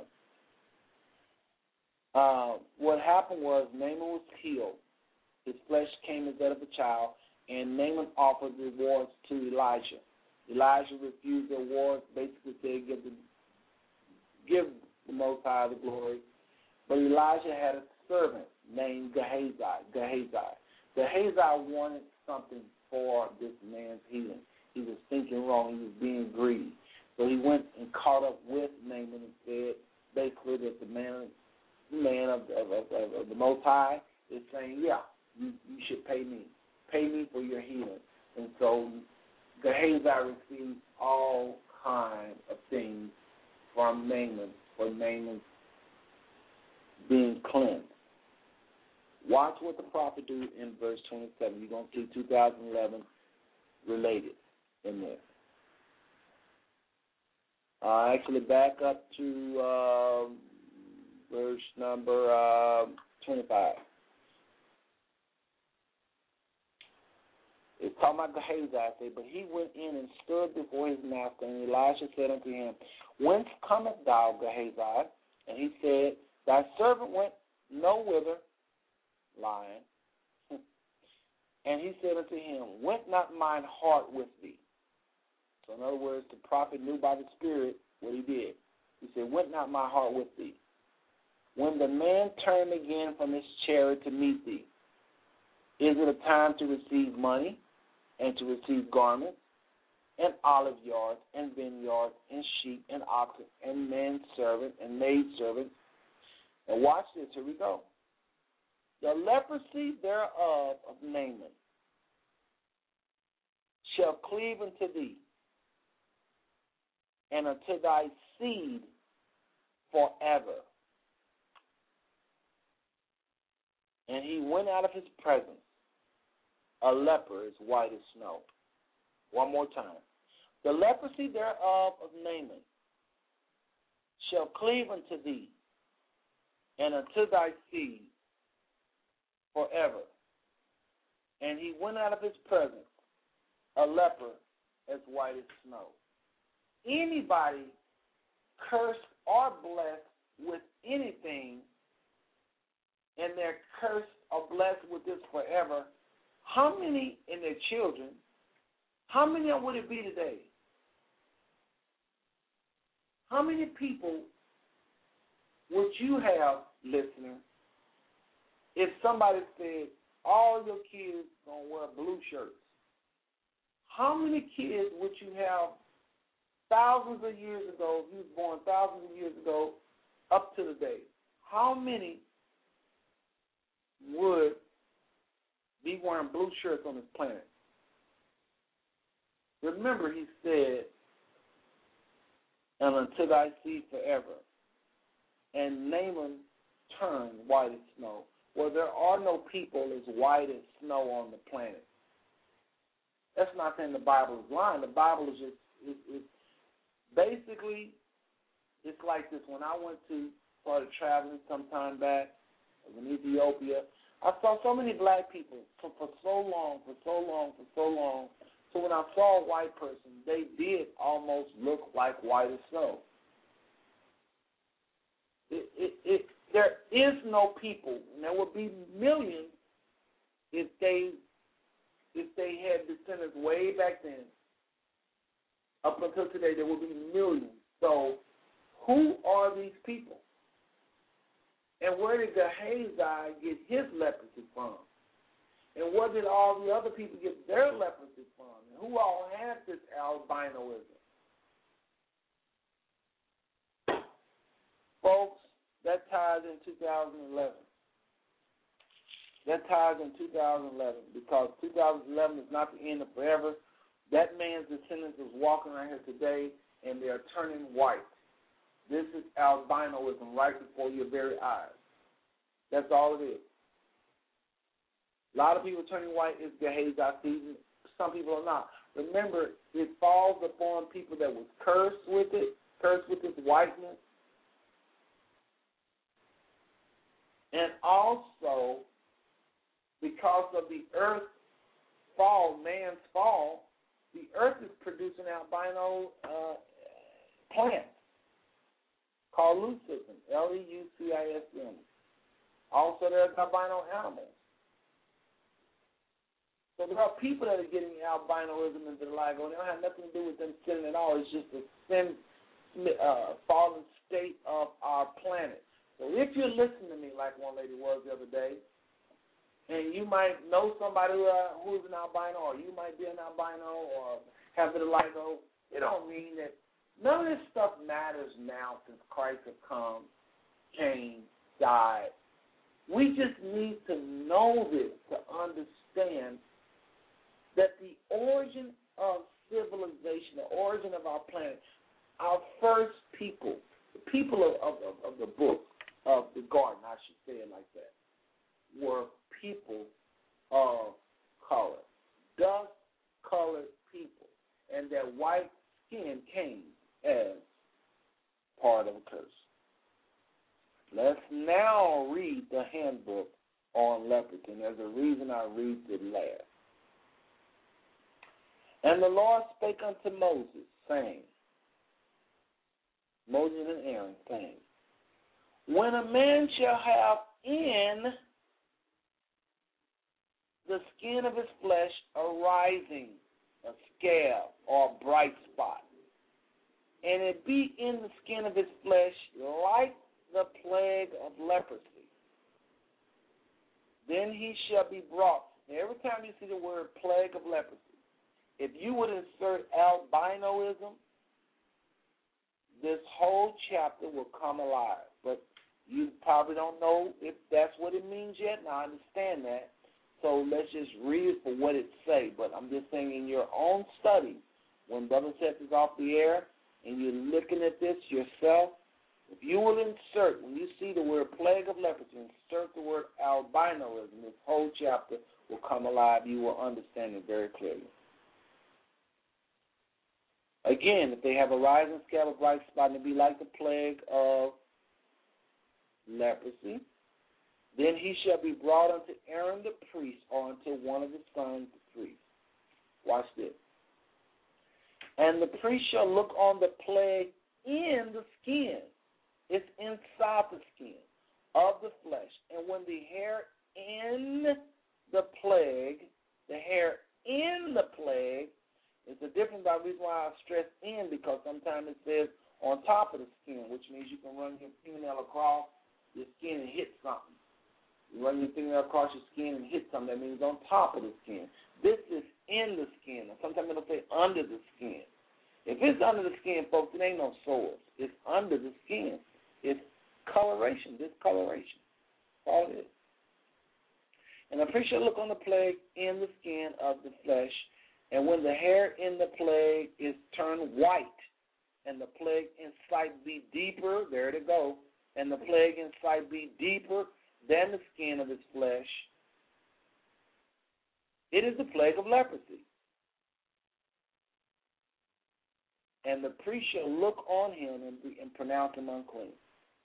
What happened was Naaman was healed. His flesh came as that of a child, and Naaman offered rewards to Elijah. Elijah refused the rewards, basically said, give the Most High the glory. But Elijah had a servant named Gehazi. Gehazi wanted something for this man's healing. He was thinking wrong. He was being greedy. So he went and caught up with Naaman and said, basically, that the man of the Most High is saying, yeah, you should pay me. Pay me for your healing. And so Gehazi received all kinds of things from Naaman for Naaman being cleansed. Watch what the prophet do in verse 27. You're going to see 2011 related in there. Actually, back up to verse number 25. It's talking about Gehazi, I say, but he went in and stood before his master, and Elisha said unto him, Whence comest thou, Gehazi? And he said, Thy servant went no whither, lying. And he said unto him, Went not mine heart with thee? So in other words, the prophet knew by the Spirit what he did. He said, Went not my heart with thee? When the man turned again from his chariot to meet thee, is it a time to receive money and to receive garments and olive yards and vineyards and sheep and oxen and manservant and maidservant? And watch this, here we go. The leprosy thereof of Naaman shall cleave unto thee, and unto thy seed forever. And he went out of his presence, a leper as white as snow. One more time. The leprosy thereof of Naaman shall cleave unto thee, and unto thy seed forever. And he went out of his presence, a leper as white as snow. Anybody cursed or blessed with anything, and they're cursed or blessed with this forever, how many in their children, how many would it be today? How many people would you have, listener, if somebody said all your kids going to wear blue shirts? How many kids would you have thousands of years ago, if you was born thousands of years ago, up to the day? How many would be wearing blue shirts on this planet? Remember, he said, and unto thy seed forever. And Naaman turned white as snow. Well, there are no people as white as snow on the planet. That's not saying the Bible is lying. The Bible is just, basically, it's like this. When I started traveling some time back, I was in Ethiopia, I saw so many black people for so long. So when when I saw a white person, they did almost look like white as snow. There is no people, and there would be millions if they had descendants way back then. Up until today, there would be millions. So, who are these people? And where did Gehazi get his leprosy from? And where did all the other people get their leprosy from? And who all had this albinoism? Folks, that ties in 2011. That ties in 2011 because 2011 is not the end of forever. That man's descendants is walking around here today, and they are turning white. This is albinoism right before your very eyes. That's all it is. A lot of people turning white is Gehazi season. Some people are not. Remember, it falls upon people that was cursed with it, cursed with this whiteness. And also, because of the earth fall, man's fall, the earth is producing albino plants called leucism, Leucism. Also, there's albino animals. So there are people that are getting albinoism and vitiligo, and it don't have nothing to do with them sinning at all. It's just a fallen state of our planet. So if you listen to me like one lady was the other day, and you might know somebody who's an albino, or you might be an albino or have vitiligo, it don't mean that none of this stuff matters now since Christ has come, came, died. We just need to know this to understand that the origin of civilization, the origin of our planet, our first people, the people of the book, of the garden, I should say it like that, were people of color, dust-colored people, and that white skin came as part of a curse. Let's now read the handbook on leprosy, and there's a reason I read it last. And the Lord spake unto Moses, saying, Moses and Aaron, saying, when a man shall have in the skin of his flesh arising a scab or a bright spot, and it be in the skin of his flesh like the plague of leprosy, then he shall be brought. Every time you see the word plague of leprosy, if you would insert albinoism, this whole chapter will come alive. But you probably don't know if that's what it means yet, and I understand that. So let's just read it for what it say. But I'm just saying in your own study, when Brother Seth is off the air and you're looking at this yourself, if you will insert, when you see the word plague of leprosy, insert the word albinoism, this whole chapter will come alive. You will understand it very clearly. Again, if they have a rising scab, a bright spot, and it be like the plague of leprosy, then he shall be brought unto Aaron the priest, or unto one of his sons the priest. Watch this. And the priest shall look on the plague in the skin. It's inside the skin of the flesh. And when the hair in the plague, it's a difference by the reason why I stress in, because sometimes it says on top of the skin, which means you can run your fingernail across your skin and hit something. You run your fingernail across your skin and hit something. That means on top of the skin. This is in the skin. Or sometimes it'll say under the skin. If it's under the skin, folks, it ain't no sores. It's under the skin. It's coloration, discoloration. That's all it is. And the priest shall look on the plague in the skin of the flesh, and when the hair in the plague is turned white, and the plague in sight be deeper, there to go, and the plague in sight be deeper than the skin of his flesh, it is the plague of leprosy. And the priest shall look on him and pronounce him unclean.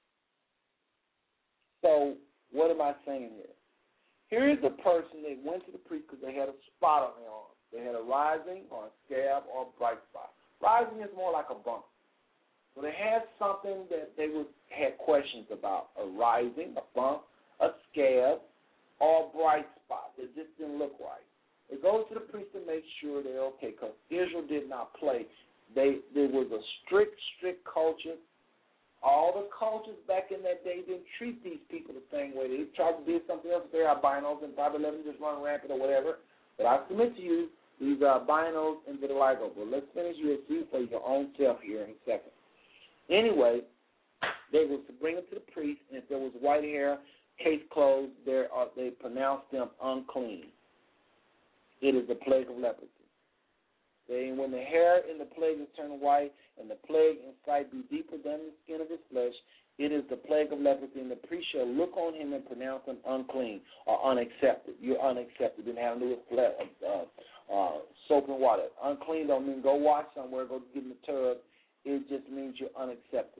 So what am I saying here? Here is a person that went to the priest because they had a spot on their arm. They had a rising or a scab or a bright spot. Rising is more like a bump. So they had something that they had questions about, a rising, a bump, a scab, or a bright spot that just didn't look right. They go to the priest to make sure they're okay, because Israel did not play. There was a strict culture. All the cultures back in that day didn't treat these people the same way. They tried to do something else with their albinos and probably let them just run rampant or whatever. But I submit to you, these are albinos and vitiligo. But let's finish your see for your own self here in a second. Anyway, they was to bring them to the priest, and if there was white hair, case closed, they pronounced them unclean. It is the plague of leprosy. When the hair in the plague is turned white and the plague in sight be deeper than the skin of his flesh, it is the plague of leprosy, and the priest shall look on him and pronounce him unclean or unaccepted. You're unaccepted. Didn't have to do with soap and water. Unclean don't mean go wash somewhere, go get in the tub. It just means you're unaccepted.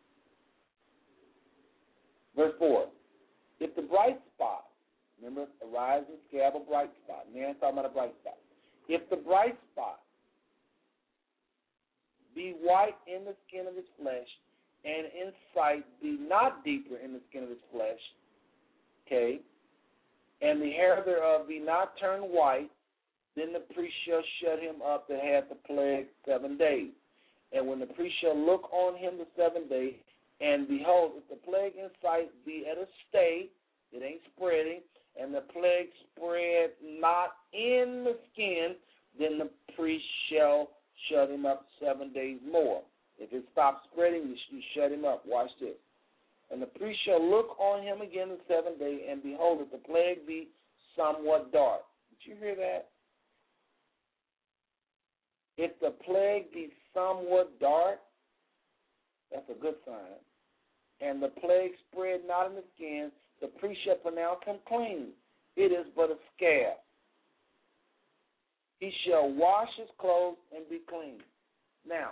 Verse 4. If the bright spot, remember, a rising scab, a bright spot. Man's talking about a bright spot. If the bright spot be white in the skin of his flesh, and in sight be not deeper in the skin of his flesh, okay, and the hair thereof be not turned white, then the priest shall shut him up that had the plague 7 days. And when the priest shall look on him the 7 days, and behold, if the plague in sight be at a stay, it ain't spreading, and the plague spread not in the skin, then the priest shall shut him up 7 days more. If it stops spreading, you shut him up. Watch this. And the priest shall look on him again the 7th day, and behold, if the plague be somewhat dark. Did you hear that? If the plague be somewhat dark, that's a good sign. And the plague spread not in the skin, the priest shall pronounce him clean. It is but a scab. He shall wash his clothes and be clean. Now,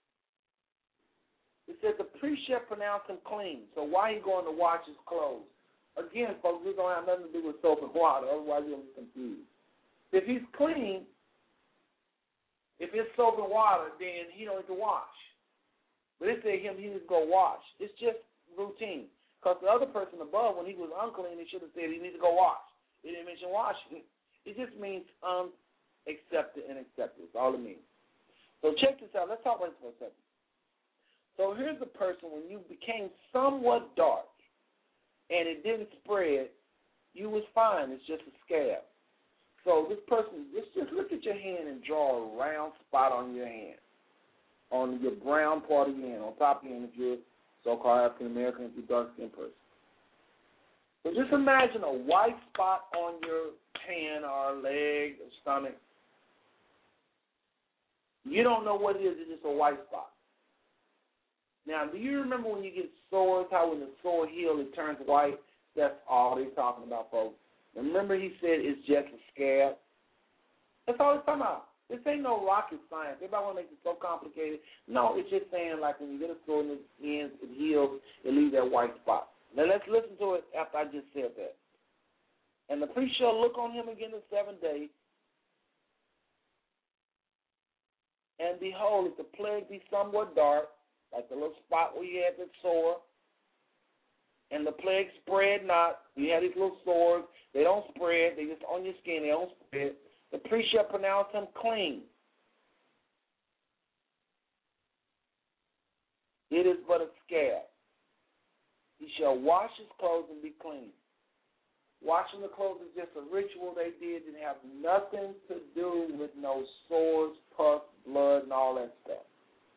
it says the priest shall pronounce him clean. So why are you going to wash his clothes? Again, folks, this don't have nothing to do with soap and water. Otherwise, you'll be confused. If he's clean, if it's soap and water, then he don't need to wash. But it said he needs to go wash. It's just routine. Because the other person above, when he was unclean, he should have said he needs to go wash. He didn't mention washing. It just means accepted and accepted. That's all it means. So check this out. Let's talk about this for a second. So here's the person, when you became somewhat dark and it didn't spread, you was fine. It's just a scab. So this person, just look at your hand and draw a round spot on your hand, on your brown part of your hand, on top of your hand if you're so-called African-American, if you're a dark-skinned person. So just imagine a white spot on your hand or leg or stomach. You don't know what it is. It's just a white spot. Now, do you remember when you get sores, how when the sore heals, it turns white? That's all they're talking about, folks. Remember he said it's just a scab? That's all he's talking about. This ain't no rocket science. Everybody want to make it so complicated. No, it's just saying like when you get a sore in the ends, it heals, it leaves that white spot. Now let's listen to it after I just said that. And the priest shall look on him again the 7th day, and behold, if the plague be somewhat dark, like the little spot where you had that sore, and the plague spread not, you had these little sores, they don't spread, they just on your skin, they don't spread, the priest shall pronounce him clean. It is but a scab. He shall wash his clothes and be clean. Washing the clothes is just a ritual they did. It didn't have nothing to do with no sores, pus, blood, and all that stuff.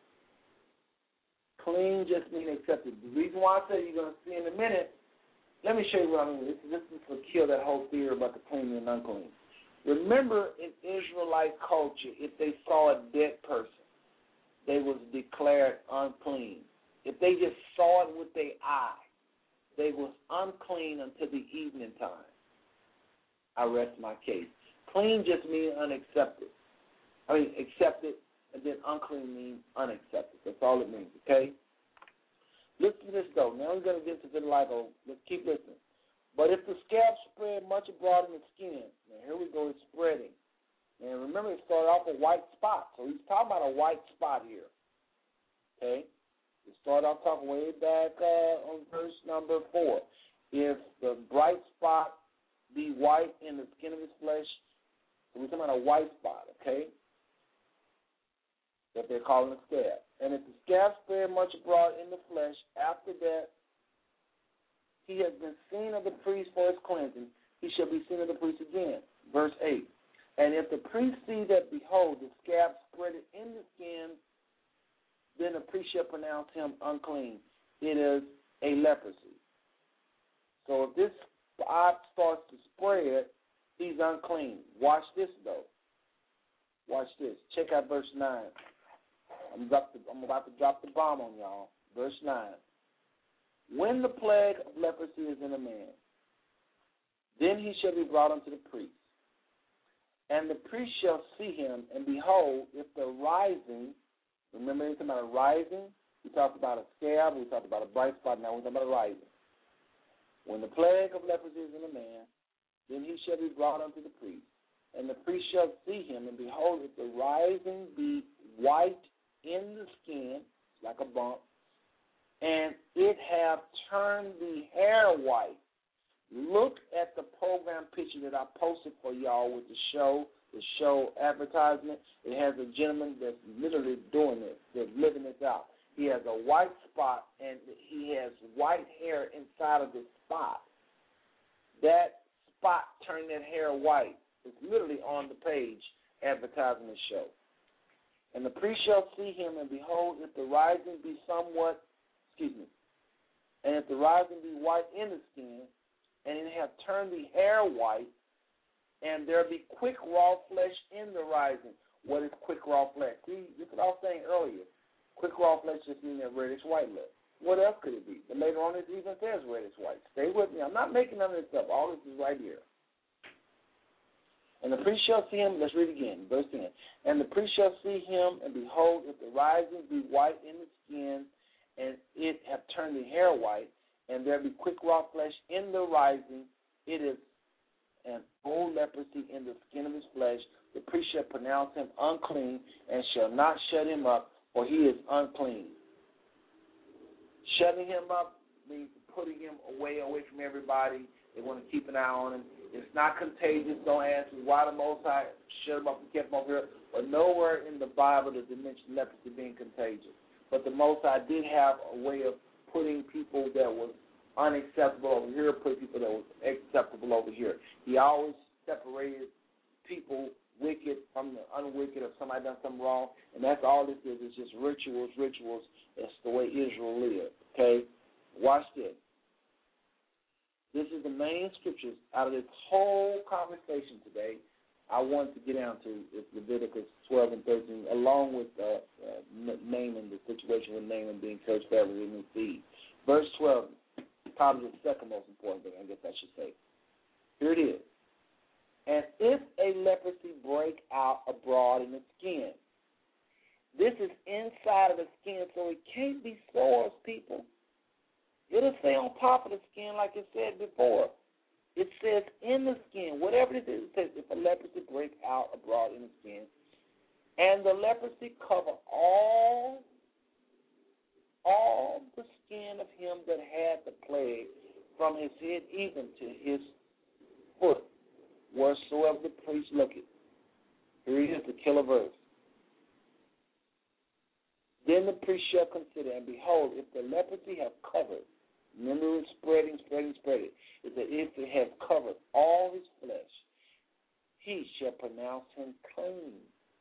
Clean just means accepted. The reason why I say you're going to see in a minute, let me show you what I mean. This is to kill that whole theory about the clean and unclean. Remember, in Israelite culture, if they saw a dead person, they was declared unclean. If they just saw it with their eye, they was unclean until the evening time. I rest my case. Clean just means unaccepted. Accepted, and then unclean means unaccepted. That's all it means, okay? Listen to this, though. Now we're going to get to vitiligo. Let's keep listening. But if the scab spread much abroad in the skin, now here we go, it's spreading. And remember, it started off a white spot. So he's talking about a white spot here. Okay? It started off talking way back on verse number 4. If the bright spot be white in the skin of his flesh, so we're talking about a white spot, okay? That they're calling a scab. And if the scab spread much abroad in the flesh, after that he has been seen of the priest for his cleansing, he shall be seen of the priest again. Verse 8. And if the priest see that, behold, the scab spreaded in the skin, then the priest shall pronounce him unclean. It is a leprosy. So if this spot starts to spread, he's unclean. Watch this, though. Watch this. Check out verse 9. I'm about to drop the bomb on y'all. Verse 9. When the plague of leprosy is in a man, then he shall be brought unto the priest. And the priest shall see him, and behold, if the rising, remember anything about a rising? We talked about a scab, we talked about a bright spot, now we're talking about a rising. When the plague of leprosy is in a man, then he shall be brought unto the priest. And the priest shall see him, and behold, if the rising be white in the skin, like a bump, and it have turned the hair white. Look at the program picture that I posted for y'all with the show advertisement. It has a gentleman that's literally doing this, that's living this out. He has a white spot, and he has white hair inside of this spot. That spot turned that hair white. It's literally on the page advertising the show. And the priest shall see him, and behold, if the rising be and if the rising be white in the skin, and it have turned the hair white, and there be quick raw flesh in the rising. What is quick raw flesh? See, this is what I was saying earlier. Quick raw flesh just means that reddish white look. What else could it be? But later on it even says reddish white. Stay with me. I'm not making none of this up. All this is right here. And the priest shall see him, let's read again, verse 10. And the priest shall see him, and behold, if the rising be white in the skin, and it have turned the hair white, and there be quick raw flesh in the rising, it is an old leprosy in the skin of his flesh. The priest shall pronounce him unclean, and shall not shut him up, for he is unclean. Shutting him up means putting him away from everybody. They want to keep an eye on him. It's not contagious. Don't ask me why the Most High shut him up and kept him over here. But nowhere in the Bible does it mention leprosy being contagious. But the Most High did have a way of putting people that was unacceptable over here, put people that was acceptable over here. He always separated people wicked from the unwicked if somebody done something wrong. And that's all this is. It's just rituals. That's the way Israel lived. Okay? Watch this. This is the main scriptures out of this whole conversation today. I wanted to get down to is Leviticus 12 and 13, along with Naaman, the situation with Naaman being cursed forever in his seed. Verse 12, probably the second most important thing, I guess I should say. Here it is. And if a leprosy break out abroad in the skin, this is inside of the skin, so it can't be sores, people. It'll stay on top of the skin like it said before. It says in the skin, whatever it is, it says if a leprosy break out abroad in the skin, and the leprosy cover all the skin of him that had the plague, from his head even to his foot, wheresoever the priest looketh. Here it is, the killer verse. Then the priest shall consider, and behold, if the leprosy have covered, remember it's spreading. It's that if it has covered all his flesh, he shall pronounce him clean.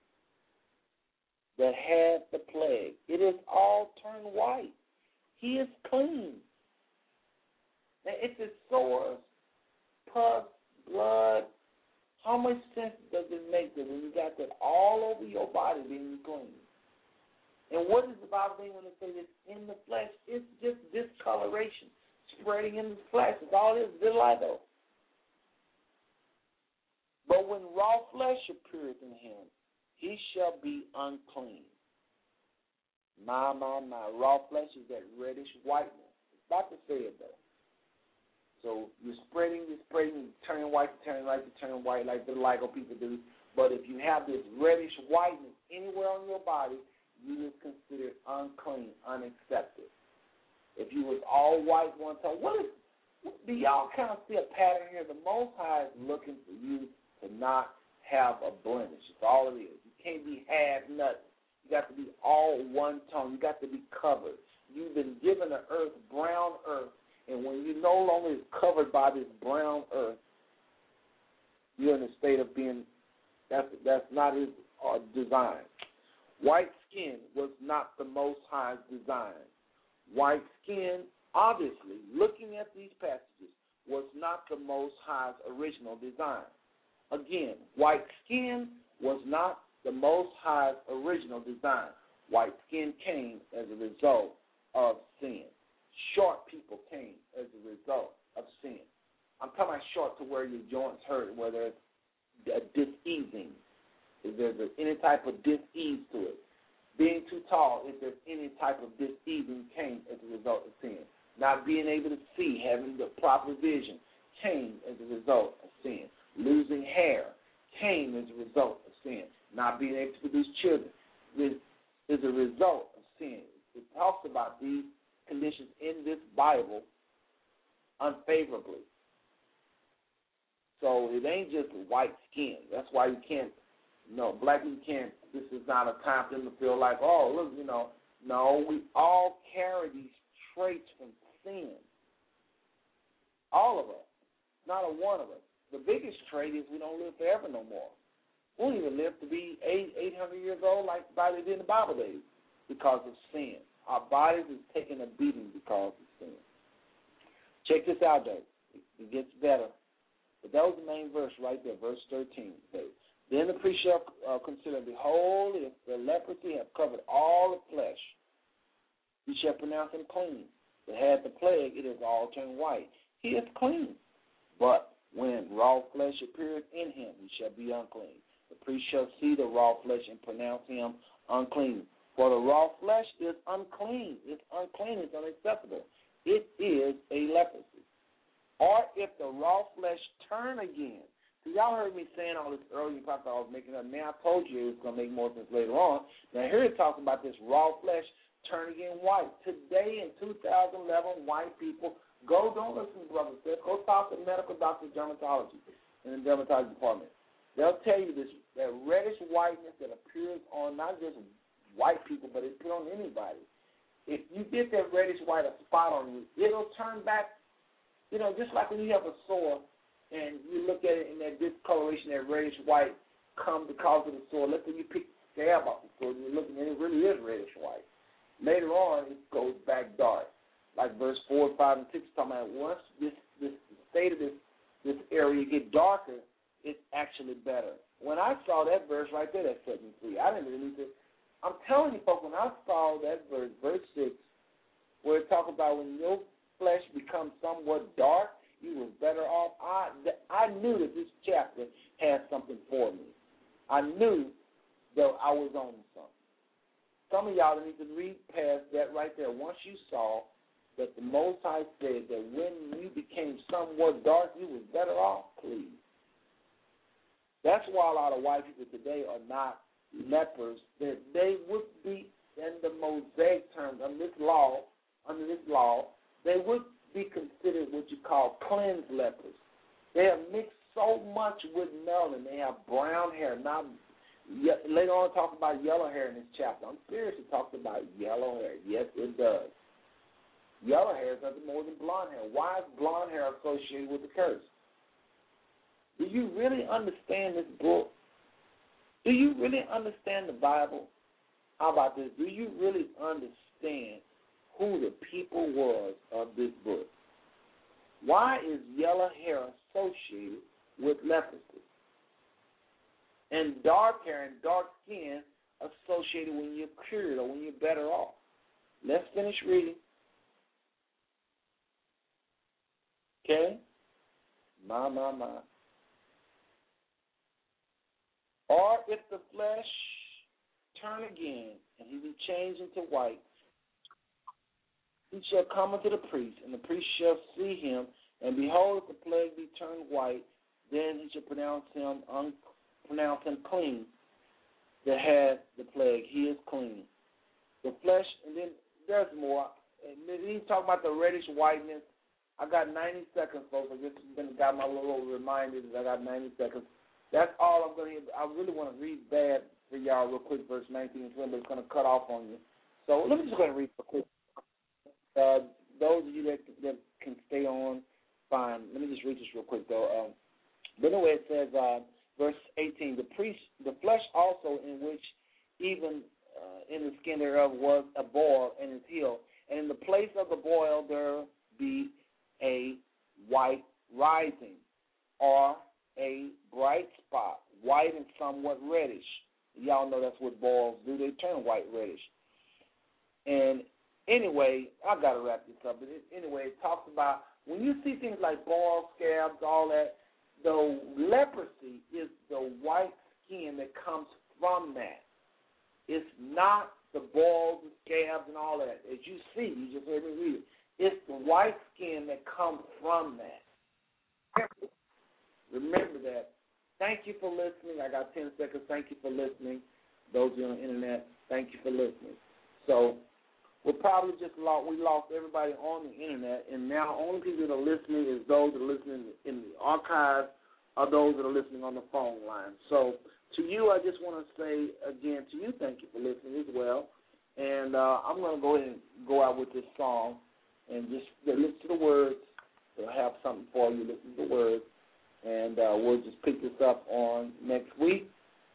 That had the plague. It is all turned white. He is clean. Now, if it's sores, pus, blood, how much sense does it make that when you got that all over your body being clean? And what is the Bible mean when it says it's in the flesh? It's just discoloration spreading in the flesh. It's all this vitiligo. But when raw flesh appeareth in him, he shall be unclean. My. Raw flesh is that reddish whiteness. It's about to say it, though. So you're spreading, turning white, like vitiligo people do. But if you have this reddish whiteness anywhere on your body, you is considered unclean, unaccepted. If you was all white one time, do y'all kind of see a pattern here? The Most High is looking for you to not have a blemish. It's all it is. You can't be half nothing. You got to be all one tone. You got to be covered. You've been given an earth, brown earth, and when you no longer is covered by this brown earth, you're in a state of being, that's not his design. White skin was not the Most High's design. White skin, obviously, looking at these passages, was not the Most High's original design. Again, white skin was not the Most High's original design. White skin came as a result of sin. Short people came as a result of sin. I'm talking about short to where your joints hurt, where there's a diseasing, if there's any type of disease to it. Being too tall, if there's any type of diseasing, came as a result of sin. Not being able to see, having the proper vision, came as a result of sin. Losing hair came as a result of sin. Not being able to produce children is a result of sin. It talks about these conditions in this Bible unfavorably. So it ain't just white skin. That's why you can't, black people can't, this is not a time for them to feel like, oh, look, no, we all carry these traits from sin. All of us. Not a one of us. The biggest trait is we don't live forever no more. We don't even live to be 800 years old like they did in the Bible days because of sin. Our bodies is taking a beating because of sin. Check this out, though. It gets better. But that was the main verse right there, verse 13. Then the priest shall consider, behold, if the leprosy have covered all the flesh, he shall pronounce him clean. But had the plague, it is all turned white. He is clean. But when raw flesh appears in him, he shall be unclean. The priest shall see the raw flesh and pronounce him unclean. For the raw flesh is unclean. It's unclean. It's unacceptable. It is a leprosy. Or if the raw flesh turn again. See, y'all heard me saying all this earlier. You probably thought I was making up. Now I told you it was going to make more sense later on. Now here it talks about this raw flesh turn again white. Today in 2011, white people, don't listen to Brother Seth. Go talk to medical doctor dermatology in the dermatology department. They'll tell you this, that reddish whiteness that appears on not just white people, but it appears on anybody. If you get that reddish white a spot on you, it'll turn back, just like when you have a sore and you look at it in that discoloration, that reddish white come because of the sore. Let's say you pick the scab off the sore and you're looking at it, really is reddish white. Later on, it goes back dark. Like verse 4, 5, and 6 talking about once this state of this area get darker, it's actually better. When I saw that verse right there, that set me free. I didn't really think. I'm telling you, folks, when I saw that verse 6, where it talks about when your flesh becomes somewhat dark, you was better off. I knew that this chapter had something for me. I knew that I was on something. Some of y'all need to read past that right there. Once you saw that the Most High said that when you became somewhat dark, you was better off, please. That's why a lot of white people today are not lepers. That they would be, in the Mosaic terms, under this law, they would be considered what you call cleansed lepers. They have mixed so much with melanin. They have brown hair. Later on, talk about yellow hair in this chapter. I'm serious. It talks about yellow hair. Yes, it does. Yellow hair is nothing more than blonde hair. Why is blonde hair associated with the curse? Do you really understand this book? Do you really understand the Bible? How about this? Do you really understand who the people was of this book? Why is yellow hair associated with leprosy? And dark hair and dark skin associated when you're cured or when you're better off. Let's finish reading. Okay? My. Or if the flesh turn again, and he be changed into white, he shall come unto the priest, and the priest shall see him, and behold, if the plague be turned white, then he shall pronounce him pronounced him clean, that had the plague. He is clean. The flesh, and then there's more. And then he's talking about the reddish whiteness. I got 90 seconds, folks. I just got my little reminder that I got 90 seconds. That's all I'm going to. I really want to read bad for y'all real quick, verse 19 and 20, but it's going to cut off on you. So let me just go ahead and read real quick. Those of you that can stay on, fine. Let me just read this real quick, though. But anyway, it says, verse 18, the flesh also in which even in the skin thereof was a boil and is healed. And in the place of the boil there be a white rising, or a bright spot, white and somewhat reddish. Y'all know that's what boils do. They turn white reddish. And anyway, I've got to wrap this up. But anyway, it talks about when you see things like boils, scabs, all that, the leprosy is the white skin that comes from that. It's not the boils, the scabs, and all that. As you see, you just heard me read it. It's the white skin that comes from that. Remember that. Thank you for listening. I got 10 seconds. Thank you for listening. Those of you on the internet, thank you for listening. So we lost everybody on the internet, and now only people that are listening is those that are listening in the archives or those that are listening on the phone line. So to you, I just want to say again to you, thank you for listening as well. And I'm going to go ahead and go out with this song and just listen to the words. It'll have something for you. Listen to the words. And we'll just pick this up on next week.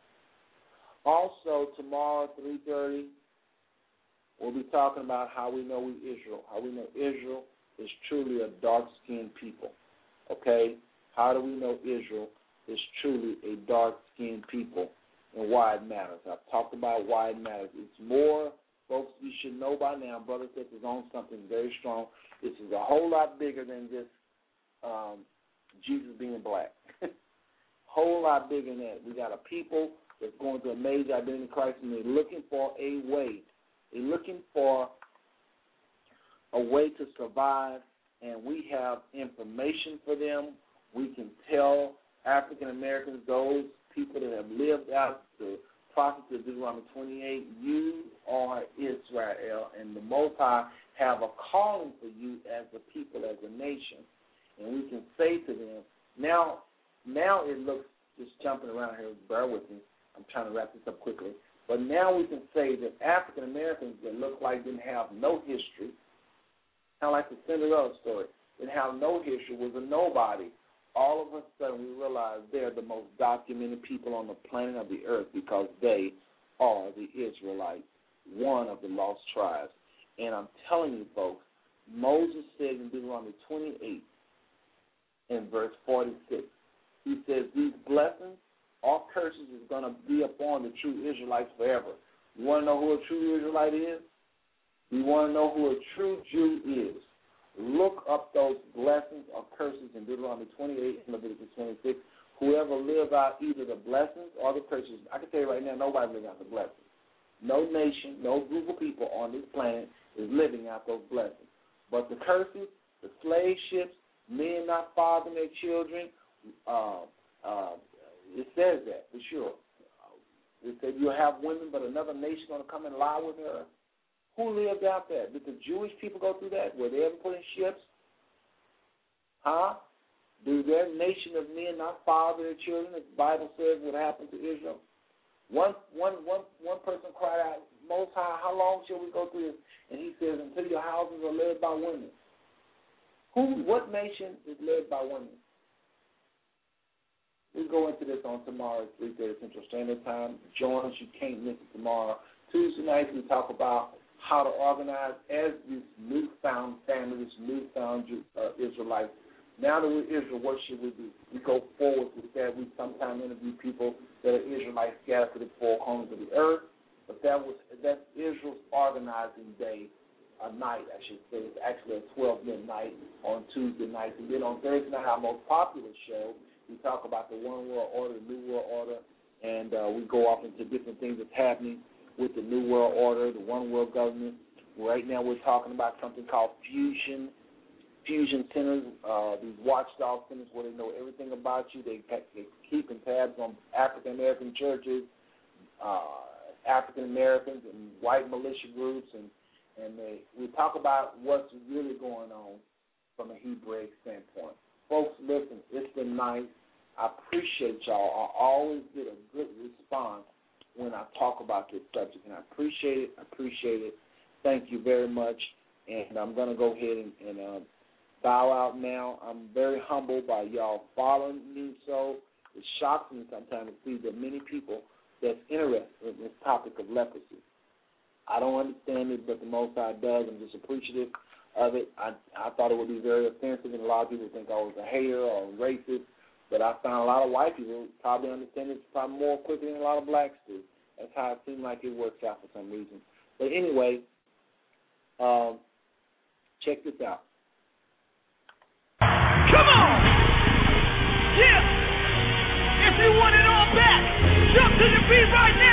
Also, tomorrow at 3:30, we'll be talking about how we know Israel. How we know Israel is truly a dark-skinned people. Okay? How do we know Israel is truly a dark-skinned people and why it matters? I've talked about why it matters. It's more, folks, you should know by now, Brother Seth is on something very strong. This is a whole lot bigger than just Jesus being black. Whole lot bigger than that. We got a people that's going through a major identity crisis, and they're looking for a way. They're looking for a way to survive, and we have information for them. We can tell African Americans, those people that have lived out the prophets of Deuteronomy 28, you are Israel, and the Most High have a calling for you as a people, as a nation. And we can say to them, now it looks, just jumping around here, bear with me, I'm trying to wrap this up quickly, but now we can say that African Americans that look like didn't have no history, kind of like the Cinderella story, didn't have no history, was a nobody, all of a sudden we realize they're the most documented people on the planet of the earth because they are the Israelites, one of the lost tribes. And I'm telling you, folks, Moses said in Deuteronomy 28, in verse 46, he says these blessings or curses is going to be upon the true Israelites forever. You want to know who a true Israelite is? You want to know who a true Jew is? Look up those blessings or curses in Deuteronomy 28 and Leviticus 26. Whoever lives out either the blessings or the curses, I can tell you right now, nobody lives out the blessings. No nation, no group of people on this planet is living out those blessings. But the curses, the slave ships, men not fathering their children, it says that for sure. It said you'll have women, but another nation going to come and lie with her. Who lived out that? Did the Jewish people go through that? Were they ever put in ships? Huh? Do their nation of men not father their children? As the Bible says what happened to Israel. One person cried out, Most High, how long shall we go through this? And he says, until your houses are led by women. What nation is led by women? We'll go into this on tomorrow at 3:30 Central Standard Time. Join us. You can't miss it tomorrow. Tuesday nights we talk about how to organize as this newfound family, this newfound Israelites. Now that we're Israel, what should we do? We go forward with that. We sometimes interview people that are Israelites scattered to the four corners of the earth. But that's Israel's organizing day, a night, I should say. It's actually at 12 midnight on Tuesday nights. And then on Thursday night, our most popular show, we talk about the One World Order, the New World Order, and we go off into different things that's happening with the New World Order, the One World Government. Right now we're talking about something called fusion fusion centers, these watchdog centers where they know everything about you. They're keeping tabs on African American churches, African Americans, and white militia groups, and we talk about what's really going on from a Hebraic standpoint. Folks, listen, it's been nice. I appreciate y'all. I always get a good response when I talk about this subject, and I appreciate it. Thank you very much, and I'm going to go ahead and bow out now. I'm very humbled by y'all following me, so it shocks me sometimes to see that many people that's interested in this topic of leprosy. I don't understand it, but the Most High does. I'm just appreciative of it. I thought it would be very offensive, and a lot of people think I was a hater or a racist, but I found a lot of white people probably understand it probably more quickly than a lot of blacks do. That's how it seemed like it works out for some reason. But anyway, check this out. Come on! Yeah! If you want it all back, jump to the beat right now!